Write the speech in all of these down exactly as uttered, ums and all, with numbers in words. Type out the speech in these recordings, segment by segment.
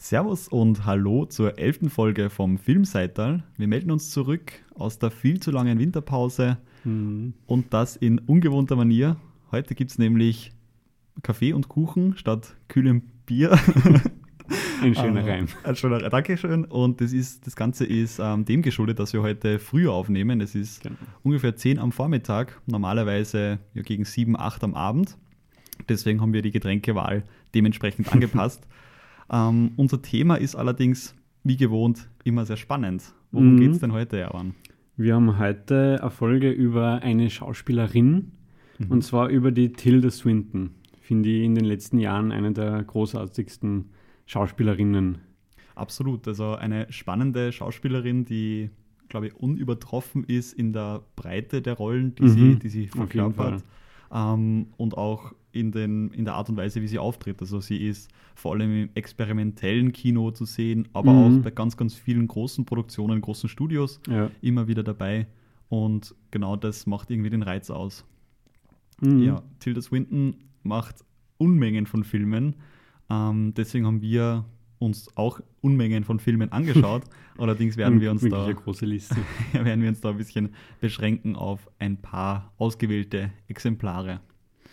Servus und hallo zur elften Folge vom Filmseital. Wir melden uns zurück aus der viel zu langen Winterpause mhm. und das in ungewohnter Manier. Heute gibt es nämlich Kaffee und Kuchen statt kühlem Bier. Ein schöner Reim. Ein schöner Reim, Dankeschön. Und das, ist, das Ganze ist ähm, dem geschuldet, dass wir heute früher aufnehmen. Es ist genau. ungefähr zehn am Vormittag, normalerweise ja, gegen sieben, acht am Abend. Deswegen haben wir die Getränkewahl dementsprechend angepasst. Ähm, unser Thema ist allerdings, wie gewohnt, immer sehr spannend. Worum mhm. geht es denn heute, Erwan? Wir haben heute eine Folge über eine Schauspielerin, mhm. und zwar über die Tilda Swinton. Finde ich in den letzten Jahren eine der großartigsten Schauspielerinnen. Absolut, also eine spannende Schauspielerin, die, glaube ich, unübertroffen ist in der Breite der Rollen, die, mhm. sie, die sie verkörpert. Ähm, und auch in, den, in der Art und Weise, wie sie auftritt. Also sie ist vor allem im experimentellen Kino zu sehen, aber mhm. auch bei ganz, ganz vielen großen Produktionen, großen Studios ja. immer wieder dabei. Und genau das macht irgendwie den Reiz aus. Mhm. Ja, Tilda Swinton macht Unmengen von Filmen. Ähm, deswegen haben wir uns auch Unmengen von Filmen angeschaut. Allerdings werden wir uns da eine große Liste. werden wir uns da ein bisschen beschränken auf ein paar ausgewählte Exemplare.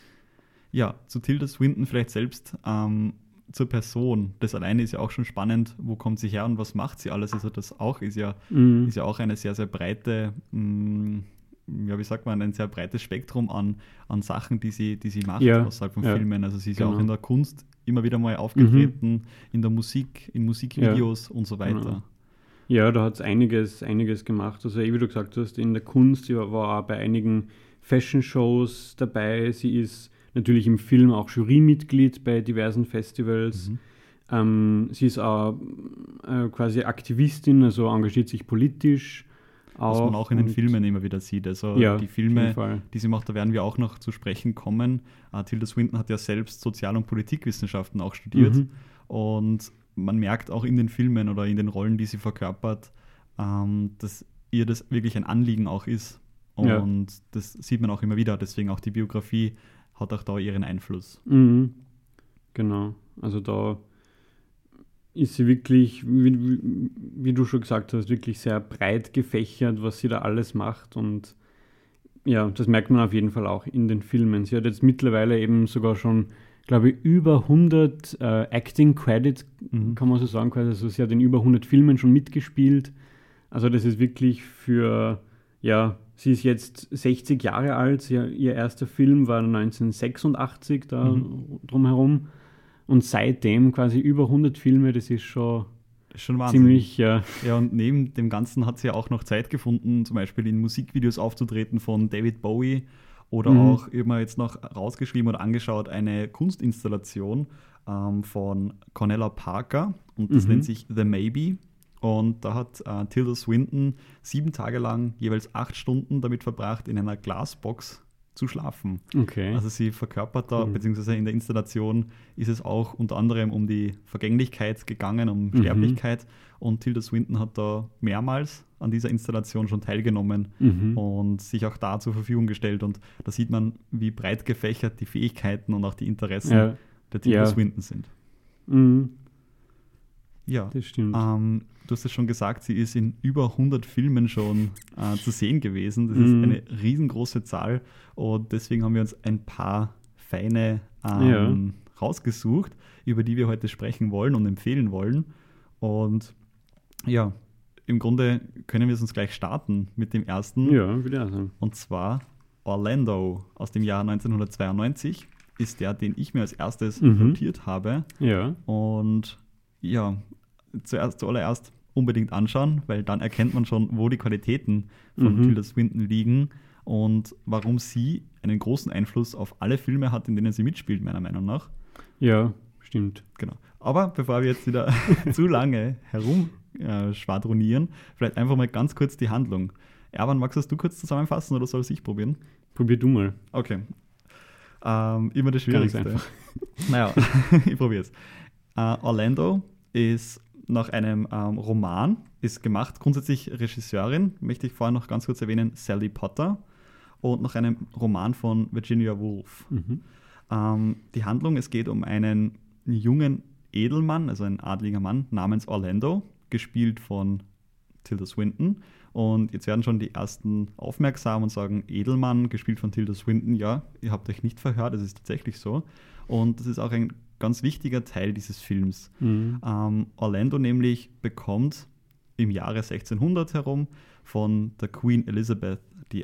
Ja, zu Tilda Swinton vielleicht selbst ähm, zur Person. Das alleine ist ja auch schon spannend. Wo kommt sie her und was macht sie alles? Also das auch ist ja, mhm. ist ja auch eine sehr, sehr breite, mh, ja, wie sagt man, ein sehr breites Spektrum an, an Sachen, die sie, die sie macht ja. außerhalb von ja. Filmen. Also sie ist genau. ja auch in der Kunst immer wieder mal aufgetreten, mhm. in der Musik, in Musikvideos ja. und so weiter. Genau. Ja, da hat es einiges, einiges gemacht. Also wie du gesagt hast, in der Kunst, sie war auch bei einigen Fashion-Shows dabei. Sie ist natürlich im Film auch Jurymitglied bei diversen Festivals. Mhm. Ähm, sie ist auch äh, quasi Aktivistin, also engagiert sich politisch. Was man auch in den Filmen immer wieder sieht. Also ja, die Filme, die sie macht, da werden wir auch noch zu sprechen kommen. Uh, Tilda Swinton hat ja selbst Sozial- und Politikwissenschaften auch studiert. Mhm. Und man merkt auch in den Filmen oder in den Rollen, die sie verkörpert, ähm, dass ihr das wirklich ein Anliegen auch ist. Und ja. das sieht man auch immer wieder. Deswegen auch die Biografie hat auch da ihren Einfluss. Mhm. Genau. Also da ist sie wirklich, wie, wie, wie du schon gesagt hast, wirklich sehr breit gefächert, was sie da alles macht. Und ja, das merkt man auf jeden Fall auch in den Filmen. Sie hat jetzt mittlerweile eben sogar schon, glaube ich, über hundert äh, Acting Credits, mhm. kann man so sagen. Also sie hat in über hundert Filmen schon mitgespielt. Also das ist wirklich für, ja, sie ist jetzt sechzig Jahre alt. Sie, ihr erster Film war neunzehnhundertsechsundachtzig, da mhm. drumherum. Und seitdem quasi über hundert Filme, das ist schon, das ist schon Wahnsinn. Ziemlich, ja. Ja, und neben dem Ganzen hat sie ja auch noch Zeit gefunden, zum Beispiel in Musikvideos aufzutreten von David Bowie oder mhm. auch, ich habe mir jetzt noch rausgeschrieben oder angeschaut, eine Kunstinstallation ähm, von Cornelia Parker und das mhm. nennt sich The Maybe. Und da hat äh, Tilda Swinton sieben Tage lang jeweils acht Stunden damit verbracht, in einer Glasbox zu schlafen. Okay. Also sie verkörpert da, mhm. beziehungsweise in der Installation ist es auch unter anderem um die Vergänglichkeit gegangen, um mhm. Sterblichkeit. Und Tilda Swinton hat da mehrmals an dieser Installation schon teilgenommen mhm. und sich auch da zur Verfügung gestellt. Und da sieht man, wie breit gefächert die Fähigkeiten und auch die Interessen ja. der Tilda ja. Swinton sind. Mhm. Ja, das stimmt. Ähm, du hast es schon gesagt, sie ist in über hundert Filmen schon äh, zu sehen gewesen. Das mm. ist eine riesengroße Zahl und deswegen haben wir uns ein paar feine ähm, ja. rausgesucht, über die wir heute sprechen wollen und empfehlen wollen. Und ja, im Grunde können wir es uns gleich starten mit dem ersten. Ja, würde ich sagen. Und zwar Orlando aus dem Jahr neunzehnhundertzweiundneunzig ist der, den ich mir als erstes mhm. notiert habe. Ja. Und ja, zuerst zuallererst unbedingt anschauen, weil dann erkennt man schon, wo die Qualitäten von mhm. Tilda Swinton liegen und warum sie einen großen Einfluss auf alle Filme hat, in denen sie mitspielt, meiner Meinung nach. Ja, stimmt. Genau. Aber bevor wir jetzt wieder zu lange herumschwadronieren, äh, vielleicht einfach mal ganz kurz die Handlung. Erwan, magst du das du kurz zusammenfassen oder soll ich probieren? Probier du mal. Okay. Ähm, immer das Schwierigste. Naja, ich probiere es. Uh, Orlando ist nach einem ähm, Roman, ist gemacht, grundsätzlich Regisseurin, möchte ich vorher noch ganz kurz erwähnen, Sally Potter, und nach einem Roman von Virginia Woolf. Mhm. Ähm, die Handlung, es geht um einen jungen Edelmann, also ein adliger Mann namens Orlando, gespielt von Tilda Swinton. Und jetzt werden schon die ersten aufmerksam und sagen, Edelmann, gespielt von Tilda Swinton, ja, ihr habt euch nicht verhört, es ist tatsächlich so. Und das ist auch ein ganz wichtiger Teil dieses Films. Mhm. Ähm, Orlando nämlich bekommt im Jahre sechzehnhundert herum von der Queen Elizabeth I.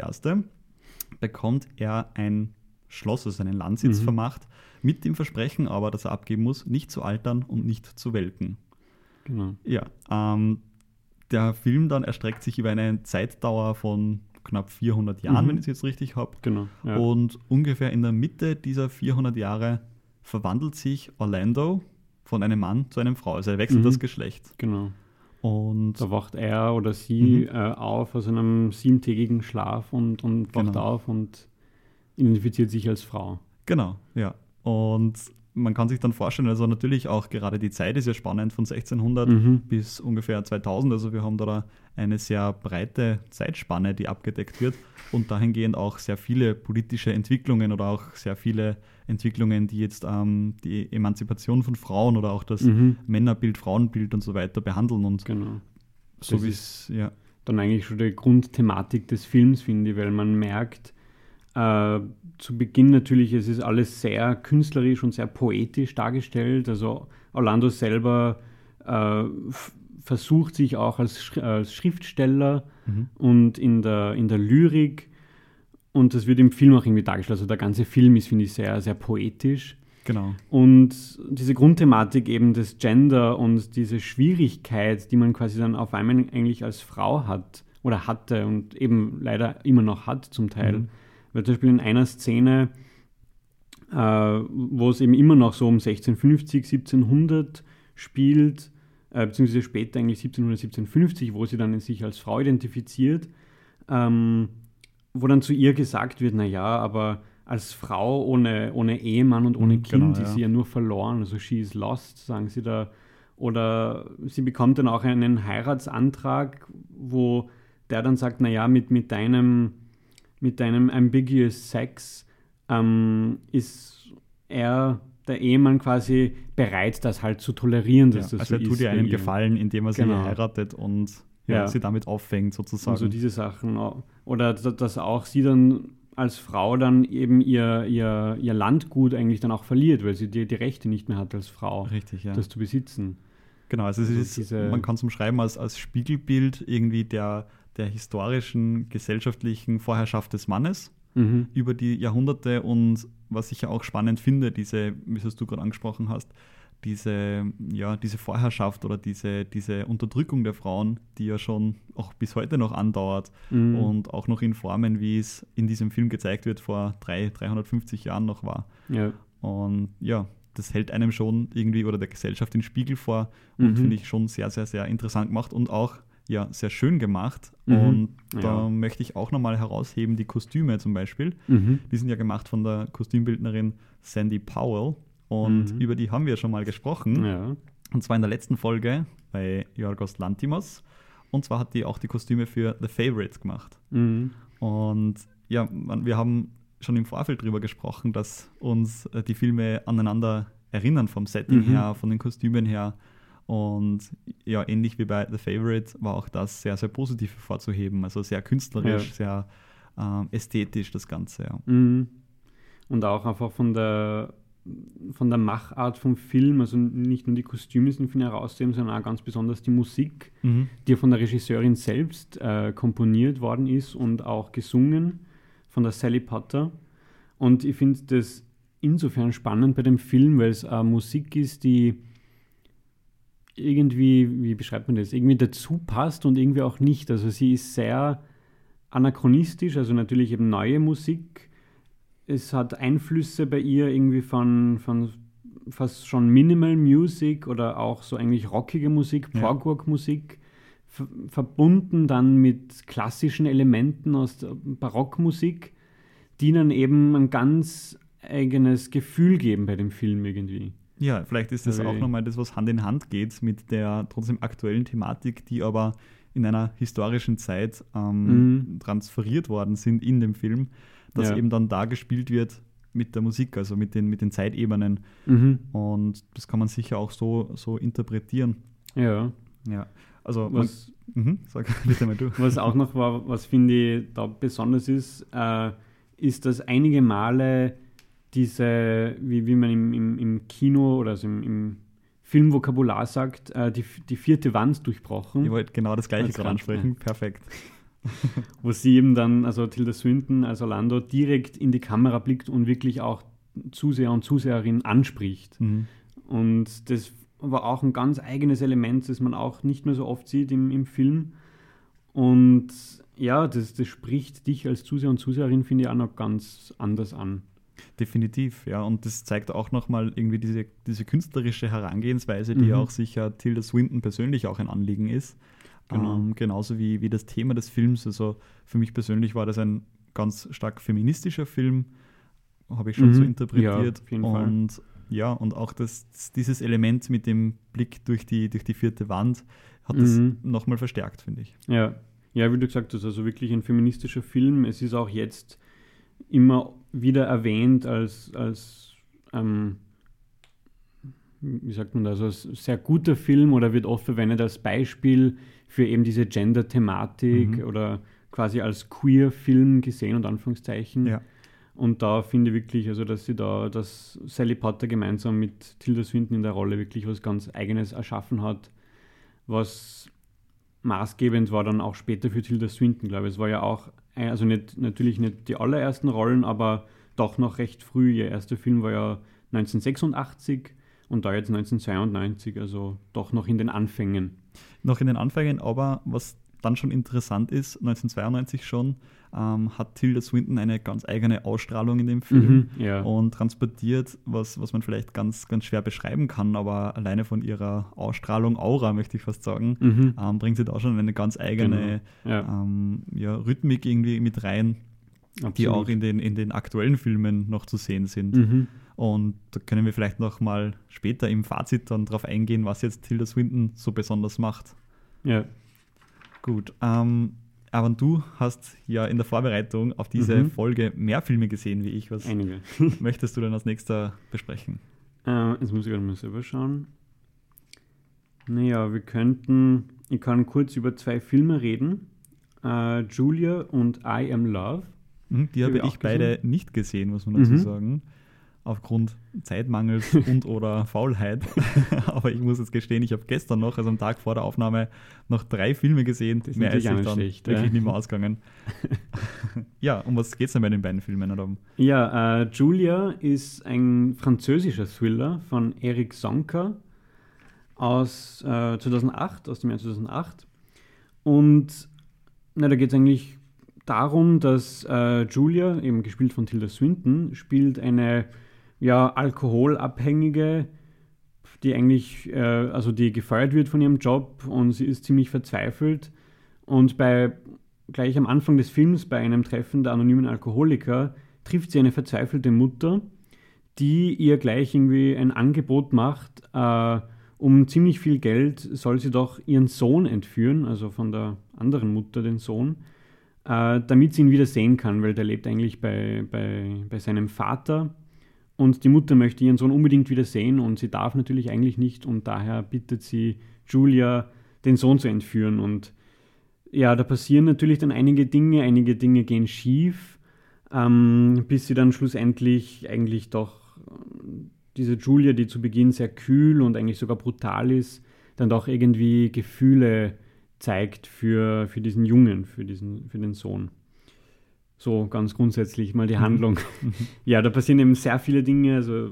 bekommt er ein Schloss, also einen Landsitz mhm. vermacht, mit dem Versprechen aber, dass er abgeben muss, nicht zu altern und nicht zu welken. Genau. Ja, ähm, der Film dann erstreckt sich über eine Zeitdauer von knapp vierhundert Jahren, mhm. wenn ich es jetzt richtig habe. Genau. Ja. Und ungefähr in der Mitte dieser vierhundert Jahre verwandelt sich Orlando von einem Mann zu einer Frau. Also er wechselt mhm. das Geschlecht. Genau. Und da wacht er oder sie mhm. äh, auf aus einem siebentägigen Schlaf und, und wacht genau. auf und identifiziert sich als Frau. Genau, ja. Und man kann sich dann vorstellen, also natürlich auch gerade die Zeit ist ja spannend von sechzehnhundert mhm. bis ungefähr zweitausend. Also wir haben da eine sehr breite Zeitspanne, die abgedeckt wird und dahingehend auch sehr viele politische Entwicklungen oder auch sehr viele Entwicklungen, die jetzt ähm, die Emanzipation von Frauen oder auch das mhm. Männerbild, Frauenbild und so weiter behandeln. Und genau. so wie es, ja. Dann eigentlich schon die Grundthematik des Films, finde ich, weil man merkt, Äh, zu Beginn natürlich, es ist alles sehr künstlerisch und sehr poetisch dargestellt. Also Orlando selber äh, f- versucht sich auch als, Sch- als Schriftsteller mhm. und in der, in der Lyrik. Und das wird im Film auch irgendwie dargestellt. Also der ganze Film ist, finde ich, sehr, sehr poetisch. Genau. Und diese Grundthematik eben des Gender und diese Schwierigkeit, die man quasi dann auf einmal eigentlich als Frau hat oder hatte und eben leider immer noch hat zum Teil. Mhm. Weil zum Beispiel in einer Szene, äh, wo es eben immer noch so um sechzehnhundertfünfzig, siebzehnhundert spielt, äh, beziehungsweise später eigentlich siebzehnhundert, siebzehnhundertfünfzig, wo sie dann sich als Frau identifiziert, ähm, wo dann zu ihr gesagt wird, naja, aber als Frau ohne, ohne Ehemann und ohne Kind genau, ja. ist sie ja nur verloren, also she is lost, sagen sie da. Oder sie bekommt dann auch einen Heiratsantrag, wo der dann sagt, naja, mit, mit deinem mit deinem ambiguous Sex ähm, ist er, der Ehemann, quasi bereit, das halt zu tolerieren, dass ja, das also so ist. Also er tut ihr einen Gefallen, indem er sie genau. heiratet und ja, ja. sie damit auffängt sozusagen. Und so diese Sachen. Oder dass auch sie dann als Frau dann eben ihr, ihr, ihr Landgut eigentlich dann auch verliert, weil sie die, die Rechte nicht mehr hat als Frau, Richtig, ja. das zu besitzen. Genau, also, also es ist, man kann es umschreiben als, als Spiegelbild irgendwie der der historischen, gesellschaftlichen Vorherrschaft des Mannes mhm. über die Jahrhunderte und was ich ja auch spannend finde, diese, wie es du gerade angesprochen hast, diese, ja, diese Vorherrschaft oder diese, diese Unterdrückung der Frauen, die ja schon auch bis heute noch andauert mhm. und auch noch in Formen, wie es in diesem Film gezeigt wird, vor dreihundert, dreihundertfünfzig Jahren noch war. Ja. Und ja, das hält einem schon irgendwie oder der Gesellschaft den Spiegel vor und mhm. finde ich schon sehr, sehr, sehr interessant gemacht und auch ja, sehr schön gemacht. Mhm. Und da ja. möchte ich auch nochmal herausheben, die Kostüme zum Beispiel. Mhm. Die sind ja gemacht von der Kostümbildnerin Sandy Powell. Und mhm. über die haben wir schon mal gesprochen. Ja. Und zwar in der letzten Folge bei Yorgos Lanthimos. Und zwar hat die auch die Kostüme für The Favourite gemacht. Mhm. Und ja, man, wir haben schon im Vorfeld drüber gesprochen, dass uns äh, die Filme aneinander erinnern, vom Setting mhm. her, von den Kostümen her. Und ja, ähnlich wie bei The Favourite war auch das sehr, sehr positiv hervorzuheben. Also sehr künstlerisch, ja. sehr ähm, ästhetisch das Ganze. Ja. Mhm. Und auch einfach von der, von der Machart vom Film, also nicht nur die Kostüme sind für ihn herauszuheben, sondern auch ganz besonders die Musik, mhm. die von der Regisseurin selbst äh, komponiert worden ist und auch gesungen von der Sally Potter. Und ich finde das insofern spannend bei dem Film, weil es äh, Musik ist, die irgendwie, wie beschreibt man das, irgendwie dazu passt und irgendwie auch nicht. Also sie ist sehr anachronistisch, also natürlich eben neue Musik. Es hat Einflüsse bei ihr irgendwie von, von fast schon Minimal Music oder auch so eigentlich rockige Musik, Prog-Rock-Musik, ver- verbunden dann mit klassischen Elementen aus der Barockmusik, die dann eben ein ganz eigenes Gefühl geben bei dem Film irgendwie. Ja, vielleicht ist das auch nochmal das, was Hand in Hand geht mit der trotzdem aktuellen Thematik, die aber in einer historischen Zeit ähm, mhm. transferiert worden sind in dem Film, dass ja. eben dann da gespielt wird, mit der Musik, also mit den, mit den Zeitebenen. Mhm. Und das kann man sicher auch so, so interpretieren. Ja. Ja, also Was, man, mhm, sag bitte mal du. was auch noch war, was finde ich da besonders ist, äh, ist, dass einige Male diese, wie, wie man im, im, im Kino oder also im, im Filmvokabular sagt, äh, die, die vierte Wand durchbrochen. Ich wollte genau das Gleiche Als gerade ansprechen. Ja. Perfekt. Wo sie eben dann, also Tilda Swinton als Orlando, direkt in die Kamera blickt und wirklich auch Zuseher und Zuseherinnen anspricht. Mhm. Und das war auch ein ganz eigenes Element, das man auch nicht mehr so oft sieht im, im Film. Und ja, das, das spricht dich als Zuseher und Zuseherin, finde ich, auch noch ganz anders an. Definitiv, ja. Und das zeigt auch nochmal irgendwie diese, diese künstlerische Herangehensweise, die Mhm. auch sicher Tilda Swinton persönlich auch ein Anliegen ist. Genau. Ähm, genauso wie, wie das Thema des Films. Also für mich persönlich war das ein ganz stark feministischer Film, habe ich schon Mhm. so interpretiert. Ja, auf jeden und Fall. ja, und auch das, dieses Element mit dem Blick durch die, durch die vierte Wand hat das Mhm. nochmal verstärkt, finde ich. Ja. Ja, wie du gesagt hast, also wirklich ein feministischer Film. Es ist auch jetzt immer wieder erwähnt als, als ähm, wie sagt man das, als sehr guter Film oder wird oft verwendet als Beispiel für eben diese Gender-Thematik Mhm. oder quasi als Queer-Film gesehen, und Anführungszeichen. Ja. Und da finde ich wirklich, also dass sie da, dass Sally Potter gemeinsam mit Tilda Swinton in der Rolle wirklich was ganz Eigenes erschaffen hat, was maßgebend war dann auch später für Tilda Swinton, glaube ich. Es war ja auch, also nicht, natürlich nicht die allerersten Rollen, aber doch noch recht früh. Ihr erster Film war ja neunzehnhundertsechsundachtzig und da jetzt neunzehnhundertzweiundneunzig, also doch noch in den Anfängen. Noch in den Anfängen, aber was dann schon interessant ist, neunzehnhundertzweiundneunzig schon, ähm, hat Tilda Swinton eine ganz eigene Ausstrahlung in dem Film Mhm, ja. und transportiert, was, was man vielleicht ganz, ganz schwer beschreiben kann, aber alleine von ihrer Ausstrahlung, Aura möchte ich fast sagen, Mhm. ähm, bringt sie da schon eine ganz eigene Genau. Ja. ähm, ja, Rhythmik irgendwie mit rein, die Absolut. auch in den, in den aktuellen Filmen noch zu sehen sind. Mhm. Und da können wir vielleicht noch mal später im Fazit dann drauf eingehen, was jetzt Tilda Swinton so besonders macht. Ja. Gut, ähm, aber du hast ja in der Vorbereitung auf diese Mhm. Folge mehr Filme gesehen wie ich. Was Einige. möchtest du denn als nächster besprechen? Äh, jetzt muss ich gerade mal selber schauen. Naja, wir könnten, ich kann kurz über zwei Filme reden. Äh, Julia und I Am Love. Hm, die Die habe hab ich ich auch beide nicht gesehen, muss man dazu Mhm. sagen. Aufgrund Zeitmangels und oder Faulheit. Aber ich muss jetzt gestehen, ich habe gestern noch, also am Tag vor der Aufnahme, noch drei Filme gesehen. Das ist Mehr ist natürlich auch ich nicht dann schlecht, wirklich ja. nicht mehr ausgegangen. Ja, um was geht es denn bei den beiden Filmen, Adam? Ja, äh, Julia ist ein französischer Thriller von Eric Sonka aus äh, zweitausendacht, aus dem Jahr zweitausendacht. Und na, da geht es eigentlich darum, dass äh, Julia, eben gespielt von Tilda Swinton, spielt eine ja, Alkoholabhängige, die eigentlich, äh, also die gefeuert wird von ihrem Job, und sie ist ziemlich verzweifelt. Und bei gleich am Anfang des Films, bei einem Treffen der anonymen Alkoholiker, trifft sie eine verzweifelte Mutter, die ihr gleich irgendwie ein Angebot macht, äh, um ziemlich viel Geld soll sie doch ihren Sohn entführen, also von der anderen Mutter den Sohn, äh, damit sie ihn wieder sehen kann, weil der lebt eigentlich bei, bei, bei seinem Vater. Und die Mutter möchte ihren Sohn unbedingt wieder sehen, und sie darf natürlich eigentlich nicht, und daher bittet sie Julia, den Sohn zu entführen. Und ja, da passieren natürlich dann einige Dinge, einige Dinge gehen schief, ähm, bis sie dann schlussendlich eigentlich doch äh, diese Julia, die zu Beginn sehr kühl und eigentlich sogar brutal ist, dann doch irgendwie Gefühle zeigt für, für diesen Jungen, für, diesen, für den Sohn. So ganz grundsätzlich mal die Handlung. Ja, da passieren eben sehr viele Dinge. Also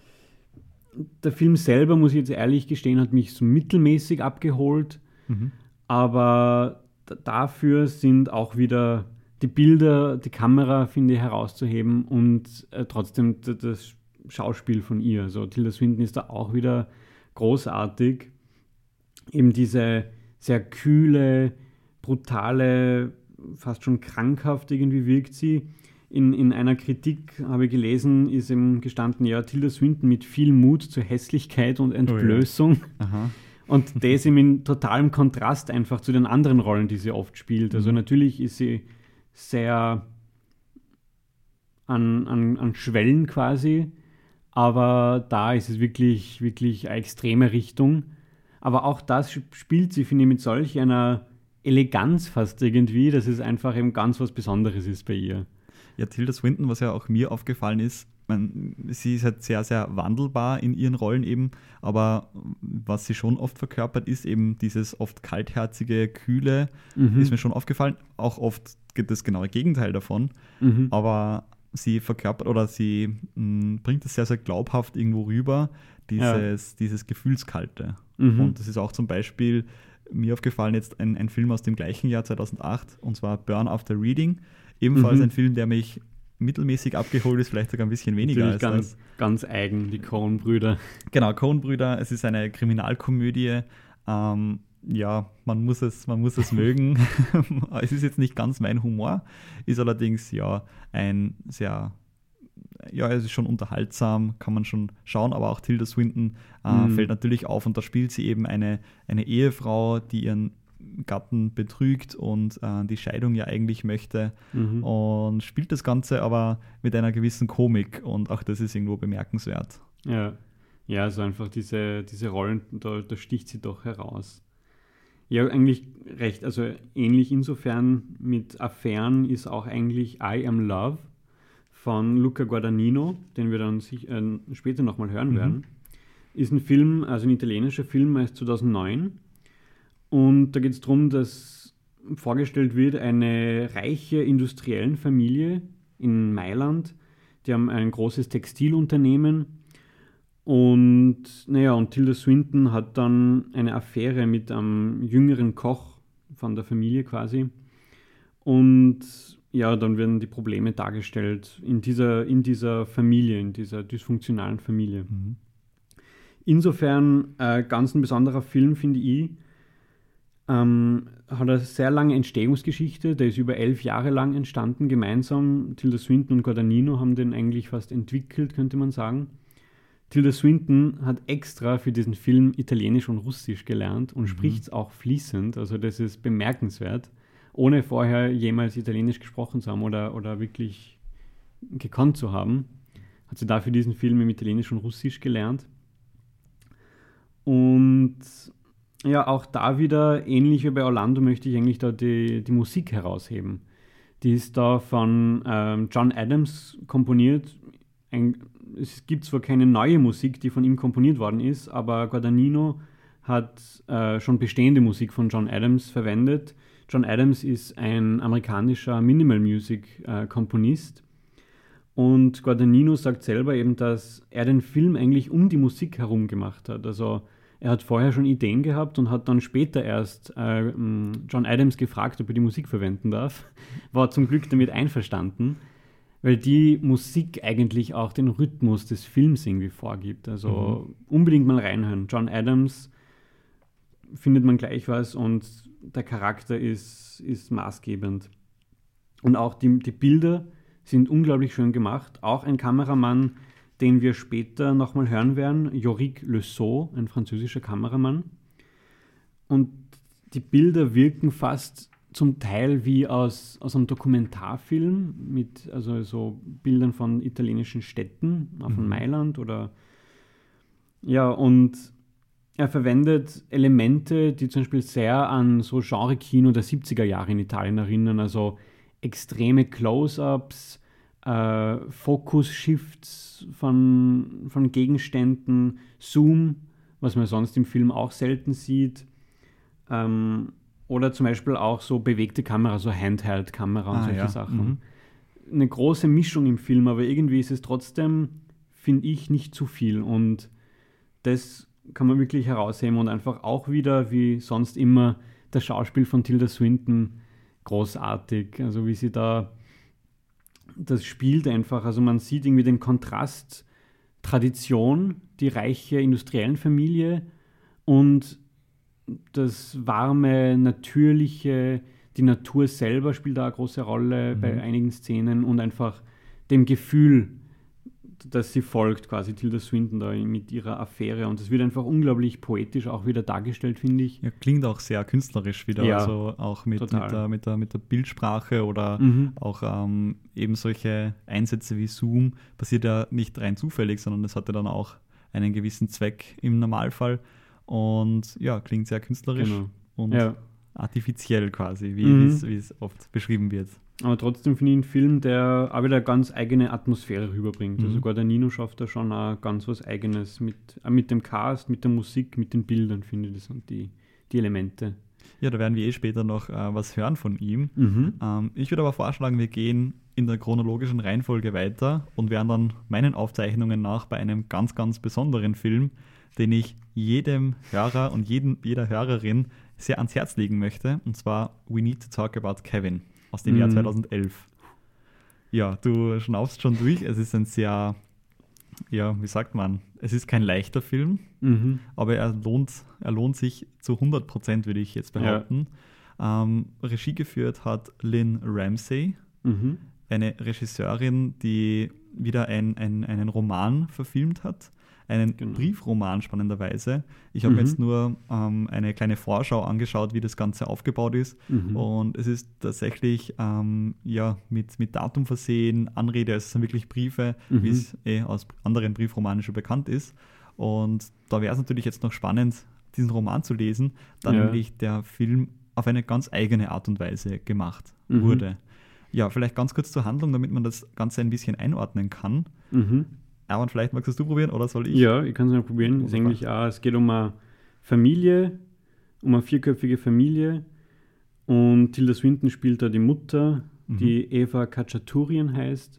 der Film selber, muss ich jetzt ehrlich gestehen, hat mich so mittelmäßig abgeholt. Mhm. Aber d- dafür sind auch wieder die Bilder, die Kamera, finde ich, herauszuheben, und äh, trotzdem d- das Schauspiel von ihr. Also Tilda Swinton ist da auch wieder großartig. Eben diese sehr kühle, brutale, fast schon krankhaft irgendwie wirkt sie. In, in einer Kritik habe ich gelesen, ist eben gestanden, ja, Tilda Swinton mit viel Mut zur Hässlichkeit und Entblößung. Aha. Und das eben in totalem Kontrast einfach zu den anderen Rollen, die sie oft spielt. Also Mhm. natürlich ist sie sehr an, an, an Schwellen quasi, aber da ist es wirklich, wirklich eine extreme Richtung. Aber auch das spielt sie, finde ich, mit solch einer Eleganz fast irgendwie, dass es einfach eben ganz was Besonderes ist bei ihr. Ja, Tilda Swinton, was ja auch mir aufgefallen ist, man, sie ist halt sehr, sehr wandelbar in ihren Rollen eben, aber was sie schon oft verkörpert, ist eben dieses oft kaltherzige, kühle, mhm. ist mir schon aufgefallen. Auch oft gibt das genaue Gegenteil davon, mhm. aber sie verkörpert oder sie mh, bringt es sehr, sehr glaubhaft irgendwo rüber, dieses, ja. dieses Gefühlskalte. Mhm. Und das ist auch zum Beispiel mir aufgefallen, jetzt ein, ein Film aus dem gleichen Jahr, zweitausendacht, und zwar Burn After Reading. Ebenfalls mhm. ein Film, der mich mittelmäßig abgeholt ist, vielleicht sogar ein bisschen weniger Natürlich als ganz, das. Ganz eigen, die Coen-Brüder. Genau, Coen-Brüder. Es ist eine Kriminalkomödie. Ähm, ja, man muss es, man muss es mögen. Es ist jetzt nicht ganz mein Humor, ist allerdings ja ein sehr, ja, es ist schon unterhaltsam, kann man schon schauen, aber auch Tilda Swinton äh, mhm. fällt natürlich auf, und da spielt sie eben eine, eine Ehefrau, die ihren Gatten betrügt und äh, die Scheidung ja eigentlich möchte, mhm. und spielt das Ganze aber mit einer gewissen Komik, und auch das ist irgendwo bemerkenswert. Ja, ja, also einfach diese, diese Rollen, da, da sticht sie doch heraus. Ja, eigentlich recht, also ähnlich insofern mit Affären ist auch eigentlich I Am Love von Luca Guadagnino, den wir dann sich, äh, später nochmal hören mhm. werden. Ist ein Film, also ein italienischer Film aus zweitausendneun. Und da geht es darum, dass vorgestellt wird, eine reiche Industriellenfamilie in Mailand, die haben ein großes Textilunternehmen, und naja, und Tilda Swinton hat dann eine Affäre mit einem jüngeren Koch von der Familie quasi, und ja, dann werden die Probleme dargestellt in dieser, in dieser Familie, in dieser dysfunktionalen Familie. Mhm. Insofern äh, ganz ein besonderer Film, finde ich. Ähm, hat eine sehr lange Entstehungsgeschichte, der ist über elf Jahre lang entstanden, gemeinsam. Tilda Swinton und Guadagnino haben den eigentlich fast entwickelt, könnte man sagen. Tilda Swinton hat extra für diesen Film Italienisch und Russisch gelernt und mhm. spricht es auch fließend, also das ist bemerkenswert, ohne vorher jemals Italienisch gesprochen zu haben oder, oder wirklich gekonnt zu haben. Hat sie dafür diesen Film im Italienisch und Russisch gelernt. Und ja, auch da wieder, ähnlich wie bei Orlando, möchte ich eigentlich da die, die Musik herausheben. Die ist da von ähm, John Adams komponiert. Ein, es gibt zwar keine neue Musik, die von ihm komponiert worden ist, aber Guadagnino hat äh, schon bestehende Musik von John Adams verwendet. John Adams ist ein amerikanischer Minimal-Music-Komponist. Äh, und Guadagnino sagt selber eben, dass er den Film eigentlich um die Musik herum gemacht hat. Also er hat vorher schon Ideen gehabt und hat dann später erst äh, John Adams gefragt, ob er die Musik verwenden darf. War zum Glück damit einverstanden, weil die Musik eigentlich auch den Rhythmus des Films irgendwie vorgibt. Also mhm. unbedingt mal reinhören. John Adams findet man gleich was, und der Charakter ist, ist maßgebend. Und auch die, die Bilder sind unglaublich schön gemacht. Auch ein Kameramann, den wir später nochmal hören werden, Yorick Le Sceau, ein französischer Kameramann. Und die Bilder wirken fast zum Teil wie aus, aus einem Dokumentarfilm, mit also so Bildern von italienischen Städten, auch von mhm. Mailand oder ja, und er verwendet Elemente, die zum Beispiel sehr an so Genre-Kino der siebziger Jahre in Italien erinnern, also extreme Close-ups, äh, Focus-Shifts von, von Gegenständen, Zoom, was man sonst im Film auch selten sieht, ähm, oder zum Beispiel auch so bewegte Kamera, so Handheld-Kamera und ah, solche ja. Sachen. Mhm. Eine große Mischung im Film, aber irgendwie ist es trotzdem, finde ich, nicht zu viel, und das kann man wirklich herausheben, und einfach auch wieder, wie sonst immer, das Schauspiel von Tilda Swinton großartig, also wie sie da das spielt einfach, also man sieht irgendwie den Kontrast Tradition, die reiche Industriellenfamilie, und das warme, natürliche, die Natur selber spielt da eine große Rolle mhm. bei einigen Szenen, und einfach dem Gefühl, dass sie folgt, quasi Tilda Swinton da mit ihrer Affäre. Und das wird einfach unglaublich poetisch auch wieder dargestellt, finde ich. Ja, klingt auch sehr künstlerisch wieder, ja, also auch mit, mit, der, mit, der, mit der Bildsprache oder mhm. auch ähm, eben solche Einsätze wie Zoom passiert ja nicht rein zufällig, sondern es hatte dann auch einen gewissen Zweck im Normalfall. Und ja, klingt sehr künstlerisch genau. und ja. artifiziell quasi, wie mhm. es oft beschrieben wird. Aber trotzdem finde ich einen Film, der auch wieder eine ganz eigene Atmosphäre rüberbringt. Mhm. Also sogar der Nino schafft da schon auch ganz was Eigenes. Mit, auch mit dem Cast, mit der Musik, mit den Bildern, finde ich, das sind die, die Elemente. Ja, da werden wir eh später noch äh, was hören von ihm. Mhm. Ähm, ich würde aber vorschlagen, wir gehen in der chronologischen Reihenfolge weiter und wären dann meinen Aufzeichnungen nach bei einem ganz, ganz besonderen Film, den ich jedem Hörer und jeden, jeder Hörerin sehr ans Herz legen möchte. Und zwar We Need to Talk About Kevin aus dem mhm. Jahr zweitausendelf. Ja, du schnaufst schon durch. Es ist ein sehr, ja, wie sagt man, es ist kein leichter Film, mhm. aber er lohnt, er lohnt sich zu hundert Prozent, würde ich jetzt behaupten. Ja. Ähm, Regie geführt hat Lynn Ramsey, mhm. eine Regisseurin, die wieder ein, ein, einen Roman verfilmt hat. Einen genau. Briefroman spannenderweise. Ich habe mhm. mir jetzt nur ähm, eine kleine Vorschau angeschaut, wie das Ganze aufgebaut ist. Mhm. Und es ist tatsächlich ähm, ja, mit, mit Datum versehen, Anrede, also es sind wirklich Briefe, mhm. wie es eh aus anderen Briefromanen schon bekannt ist. Und da wäre es natürlich jetzt noch spannend, diesen Roman zu lesen, da ja. nämlich der Film auf eine ganz eigene Art und Weise gemacht mhm. wurde. Ja, vielleicht ganz kurz zur Handlung, damit man das Ganze ein bisschen einordnen kann. Mhm. Aaron, vielleicht magst du probieren oder soll ich? Ja, ich kann es mal probieren. Es ist eigentlich auch, es geht um eine Familie, um eine vierköpfige Familie und Tilda Swinton spielt da die Mutter, mhm. die Eva Khachaturian heißt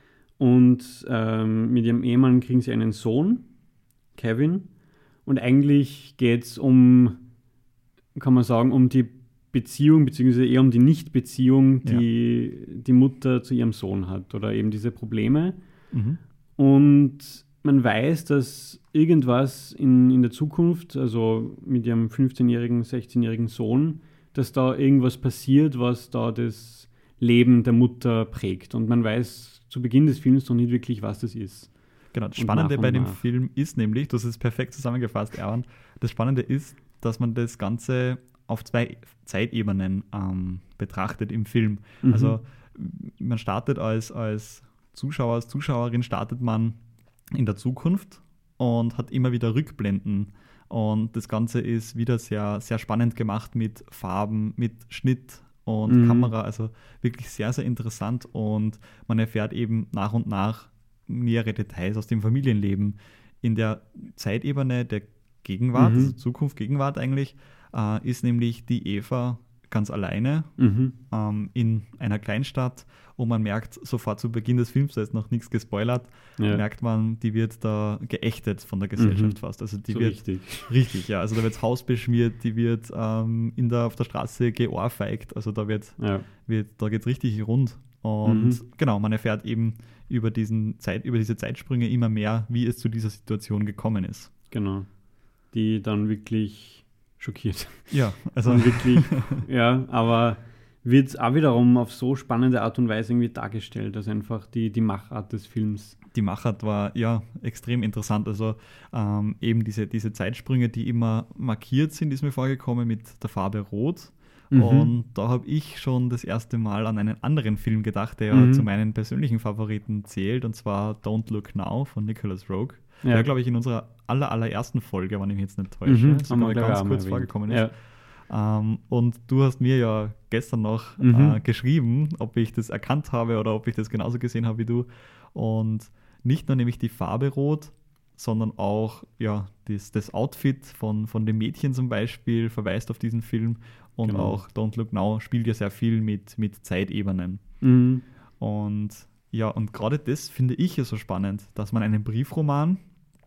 und ähm, mit ihrem Ehemann kriegen sie einen Sohn, Kevin, und eigentlich geht es um, kann man sagen, um die Beziehung, beziehungsweise eher um die Nichtbeziehung, die ja. die Mutter zu ihrem Sohn hat oder eben diese Probleme. Mhm. Und man weiß, dass irgendwas in, in der Zukunft, also mit ihrem fünfzehnjährigen, sechzehnjährigen Sohn, dass da irgendwas passiert, was da das Leben der Mutter prägt. Und man weiß zu Beginn des Films noch nicht wirklich, was das ist. Genau, das Spannende bei dem Film ist nämlich, du hast es perfekt zusammengefasst, Erwan, das Spannende ist, dass man das Ganze auf zwei Zeitebenen ähm, betrachtet im Film. Mhm. Also man startet als, als Zuschauer, als Zuschauerin startet man in der Zukunft und hat immer wieder Rückblenden. Und das Ganze ist wieder sehr, sehr spannend gemacht mit Farben, mit Schnitt und mhm. Kamera. Also wirklich sehr, sehr interessant. Und man erfährt eben nach und nach nähere Details aus dem Familienleben. In der Zeitebene der Gegenwart, mhm. also Zukunft, Gegenwart eigentlich, äh, ist nämlich die Eva ganz alleine mhm. ähm, in einer Kleinstadt und man merkt sofort zu Beginn des Films, da ist noch nichts gespoilert, ja. merkt man, die wird da geächtet von der Gesellschaft mhm. fast. Also die so wird richtig. Richtig, ja. Also da wird das Haus beschmiert, die wird ähm, in der, auf der Straße geohrfeigt. Also da wird, ja. wird da geht es richtig rund. Und mhm. genau, man erfährt eben über, diesen Zeit, über diese Zeitsprünge immer mehr, wie es zu dieser Situation gekommen ist. Genau. Die dann wirklich schockiert. Ja, also und wirklich, ja, aber wird auch wiederum auf so spannende Art und Weise irgendwie dargestellt, also einfach die, die Machart des Films. Die Machart war ja extrem interessant, also ähm, eben diese, diese Zeitsprünge, die immer markiert sind, ist mir vorgekommen mit der Farbe Rot. Mhm. Und da habe ich schon das erste Mal an einen anderen Film gedacht, der mhm. zu meinen persönlichen Favoriten zählt, und zwar Don't Look Now von Nicholas Roeg. Ja. Der, glaube ich, in unserer aller, allerersten Folge, wenn ich mich jetzt nicht täusche, mhm. sogar ganz kurz erwähnt. vorgekommen ist. Ja. Ähm, und du hast mir ja gestern noch mhm. äh, geschrieben, ob ich das erkannt habe oder ob ich das genauso gesehen habe wie du. Und nicht nur nämlich die Farbe Rot, sondern auch ja, das, das Outfit von, von dem Mädchen zum Beispiel verweist auf diesen Film. Und genau. auch Don't Look Now spielt ja sehr viel mit, mit Zeitebenen. Mhm. Und ja, und gerade das finde ich ja so spannend, dass man einen Briefroman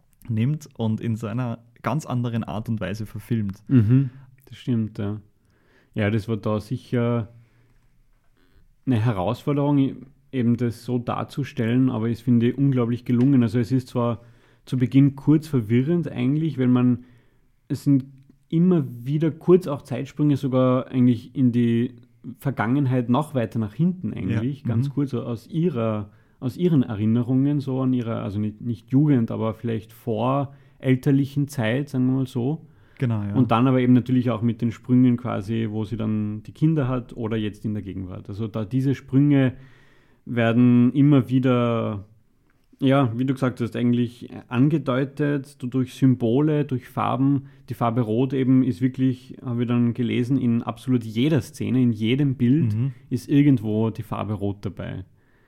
nimmt und in seiner ganz anderen Art und Weise verfilmt. Mhm. Das stimmt, ja. Ja, das war da sicher eine Herausforderung, eben das so darzustellen, aber ich finde unglaublich gelungen. Also es ist zwar zu Beginn kurz verwirrend eigentlich, wenn man, es sind immer wieder kurz auch Zeitsprünge sogar eigentlich in die Vergangenheit noch weiter nach hinten eigentlich, ja. ganz mhm. kurz aus ihrer, aus ihren Erinnerungen, so an ihrer, also nicht, nicht Jugend, aber vielleicht vor elterlichen Zeit, sagen wir mal so. Genau, ja. Und dann aber eben natürlich auch mit den Sprüngen quasi, wo sie dann die Kinder hat oder jetzt in der Gegenwart. Also da diese Sprünge werden immer wieder, ja, wie du gesagt hast, eigentlich angedeutet durch Symbole, durch Farben. Die Farbe Rot eben ist wirklich, habe ich dann gelesen, in absolut jeder Szene, in jedem Bild Mhm. ist irgendwo die Farbe Rot dabei.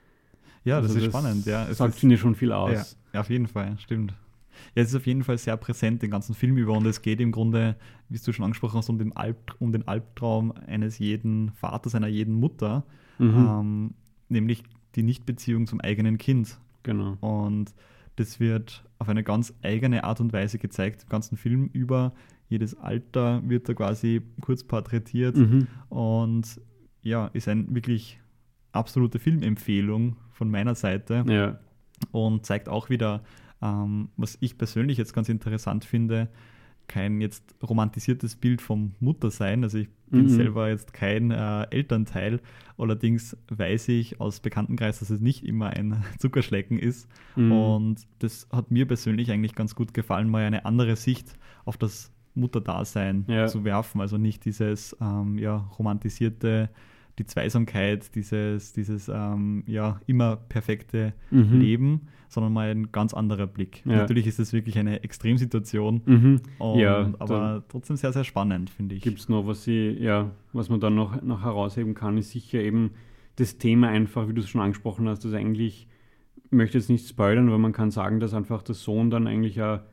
Ja, das Also ist spannend. Ja, es sagt, ist, finde ich, schon viel ja, aus. ja, auf jeden Fall, stimmt. Ja, es ist auf jeden Fall sehr präsent den ganzen Film über und es geht im Grunde, wie du schon angesprochen hast, um den, Alb, um den Albtraum eines jeden Vaters, einer jeden Mutter, Mhm. ähm, nämlich die Nichtbeziehung zum eigenen Kind. Genau. Und das wird auf eine ganz eigene Art und Weise gezeigt, im ganzen Film über. Jedes Alter wird da quasi kurz porträtiert Mhm. und ja, ist eine wirklich absolute Filmempfehlung von meiner Seite Ja. und zeigt auch wieder, ähm, was ich persönlich jetzt ganz interessant finde, kein jetzt romantisiertes Bild vom Muttersein. Also ich bin Mhm. selber jetzt kein äh, Elternteil. Allerdings weiß ich aus Bekanntenkreis, dass es nicht immer ein Zuckerschlecken ist. Mhm. Und das hat mir persönlich eigentlich ganz gut gefallen, mal eine andere Sicht auf das Mutterdasein Ja. zu werfen. Also nicht dieses ähm, ja, romantisierte, die Zweisamkeit, dieses, dieses ähm, ja, immer perfekte Mhm. Leben, sondern mal ein ganz anderer Blick. Ja. Natürlich ist das wirklich eine Extremsituation, Mhm. und, Ja, aber trotzdem sehr, sehr spannend, finde ich. Gibt es noch, was sie, ja, was man dann noch, noch herausheben kann, ist sicher eben das Thema einfach, wie du es schon angesprochen hast, dass eigentlich, ich möchte jetzt nicht spoilern, aber man kann sagen, dass einfach der Sohn dann eigentlich eine,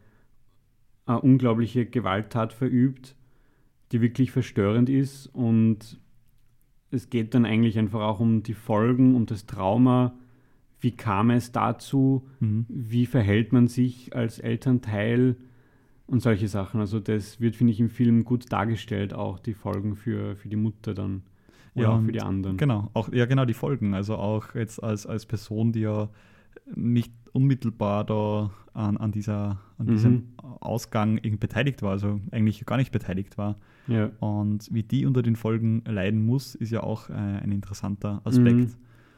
eine unglaubliche Gewalttat verübt, die wirklich verstörend ist, und es geht dann eigentlich einfach auch um die Folgen, um das Trauma. Wie kam es dazu? Mhm. Wie verhält man sich als Elternteil und solche Sachen? Also das wird, finde ich, im Film gut dargestellt, auch die Folgen für, für die Mutter dann oder Ja, auch für und die anderen. Genau, auch, ja, genau, die Folgen. Also auch jetzt als, als Person, die ja nicht unmittelbar da an, an, dieser, an Mhm. diesem Ausgang irgendwie beteiligt war, also eigentlich gar nicht beteiligt war. Ja. Und wie die unter den Folgen leiden muss, ist ja auch äh, ein interessanter Aspekt. Mhm.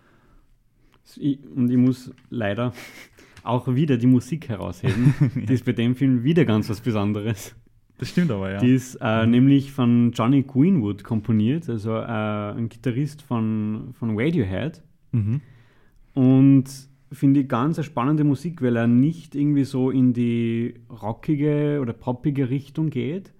Ich- Und ich muss leider auch wieder die Musik herausheben. Die ist bei dem Film wieder ganz was Besonderes. Das stimmt aber, ja. Die ist äh, Mhm. nämlich von Johnny Greenwood komponiert, also äh, ein Gitarrist von, von Radiohead. Mhm. Und finde ich ganz eine spannende Musik, weil er nicht irgendwie so in die rockige oder poppige Richtung geht,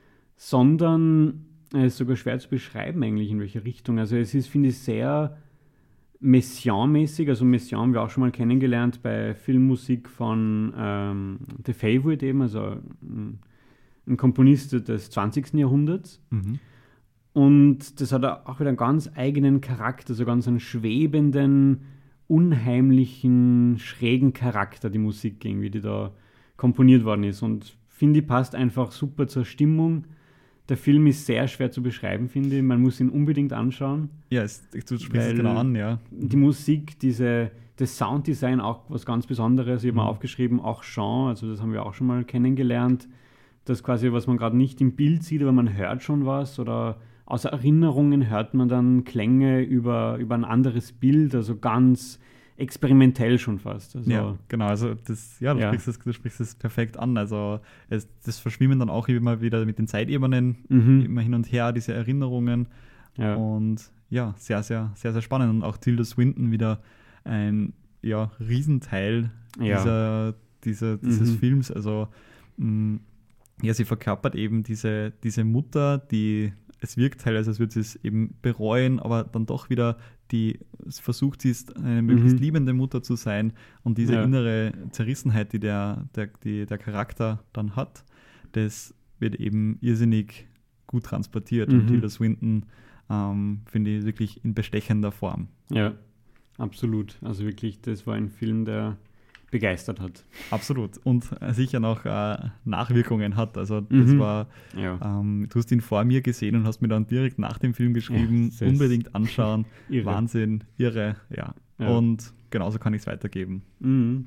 sondern es ist sogar schwer zu beschreiben eigentlich, in welche Richtung. Also es ist, finde ich, sehr Messiaen-mäßig. Also Messiaen haben wir auch schon mal kennengelernt bei Filmmusik von ähm, The Favourite eben, also ein, ein Komponist des zwanzigsten Jahrhunderts. Mhm. Und das hat auch wieder einen ganz eigenen Charakter, so ganz einen schwebenden, unheimlichen, schrägen Charakter, die Musik irgendwie, die da komponiert worden ist. Und finde ich, passt einfach super zur Stimmung. Der Film ist sehr schwer zu beschreiben, finde ich. Man muss ihn unbedingt anschauen. Ja, es, du sprichst Weil es genau an, ja. Die Musik, diese, das Sounddesign auch was ganz Besonderes. Ich habe Mhm. mir aufgeschrieben, auch Jean, also das haben wir auch schon mal kennengelernt. Das quasi, was man gerade nicht im Bild sieht, aber man hört schon was, oder aus Erinnerungen hört man dann Klänge über, über ein anderes Bild, also ganz experimentell schon fast. Also, Ja, genau, also das, ja, du, Ja. Sprichst es, du sprichst es perfekt an. Also es, das verschwimmen dann auch immer wieder mit den Zeitebenen, Mhm. immer hin und her, diese Erinnerungen. Ja. Und ja, sehr, sehr, sehr, sehr spannend. Und auch Tilda Swinton wieder ein ja, Riesenteil Ja. dieser, dieser, dieses Mhm. Films. Also mh, ja, sie verkörpert eben diese, diese Mutter, die es wirkt teilweise, als würde sie es eben bereuen, aber dann doch wieder die es versucht, sie ist eine möglichst Mhm. liebende Mutter zu sein, und diese Ja. innere Zerrissenheit, die der, der, die der Charakter dann hat, das wird eben irrsinnig gut transportiert. Und Mhm. Tilda Swinton ähm, finde ich wirklich in bestechender Form. Ja, absolut. Also wirklich, das war ein Film, der begeistert hat. Absolut. Und äh, sicher noch äh, Nachwirkungen hat. Also das Mhm. war, Ja, ähm, du hast ihn vor mir gesehen und hast mir dann direkt nach dem Film geschrieben, Ja, das ist unbedingt anschauen. irre. Wahnsinn, irre, ja. Ja. Und genauso kann ich es weitergeben. Mhm.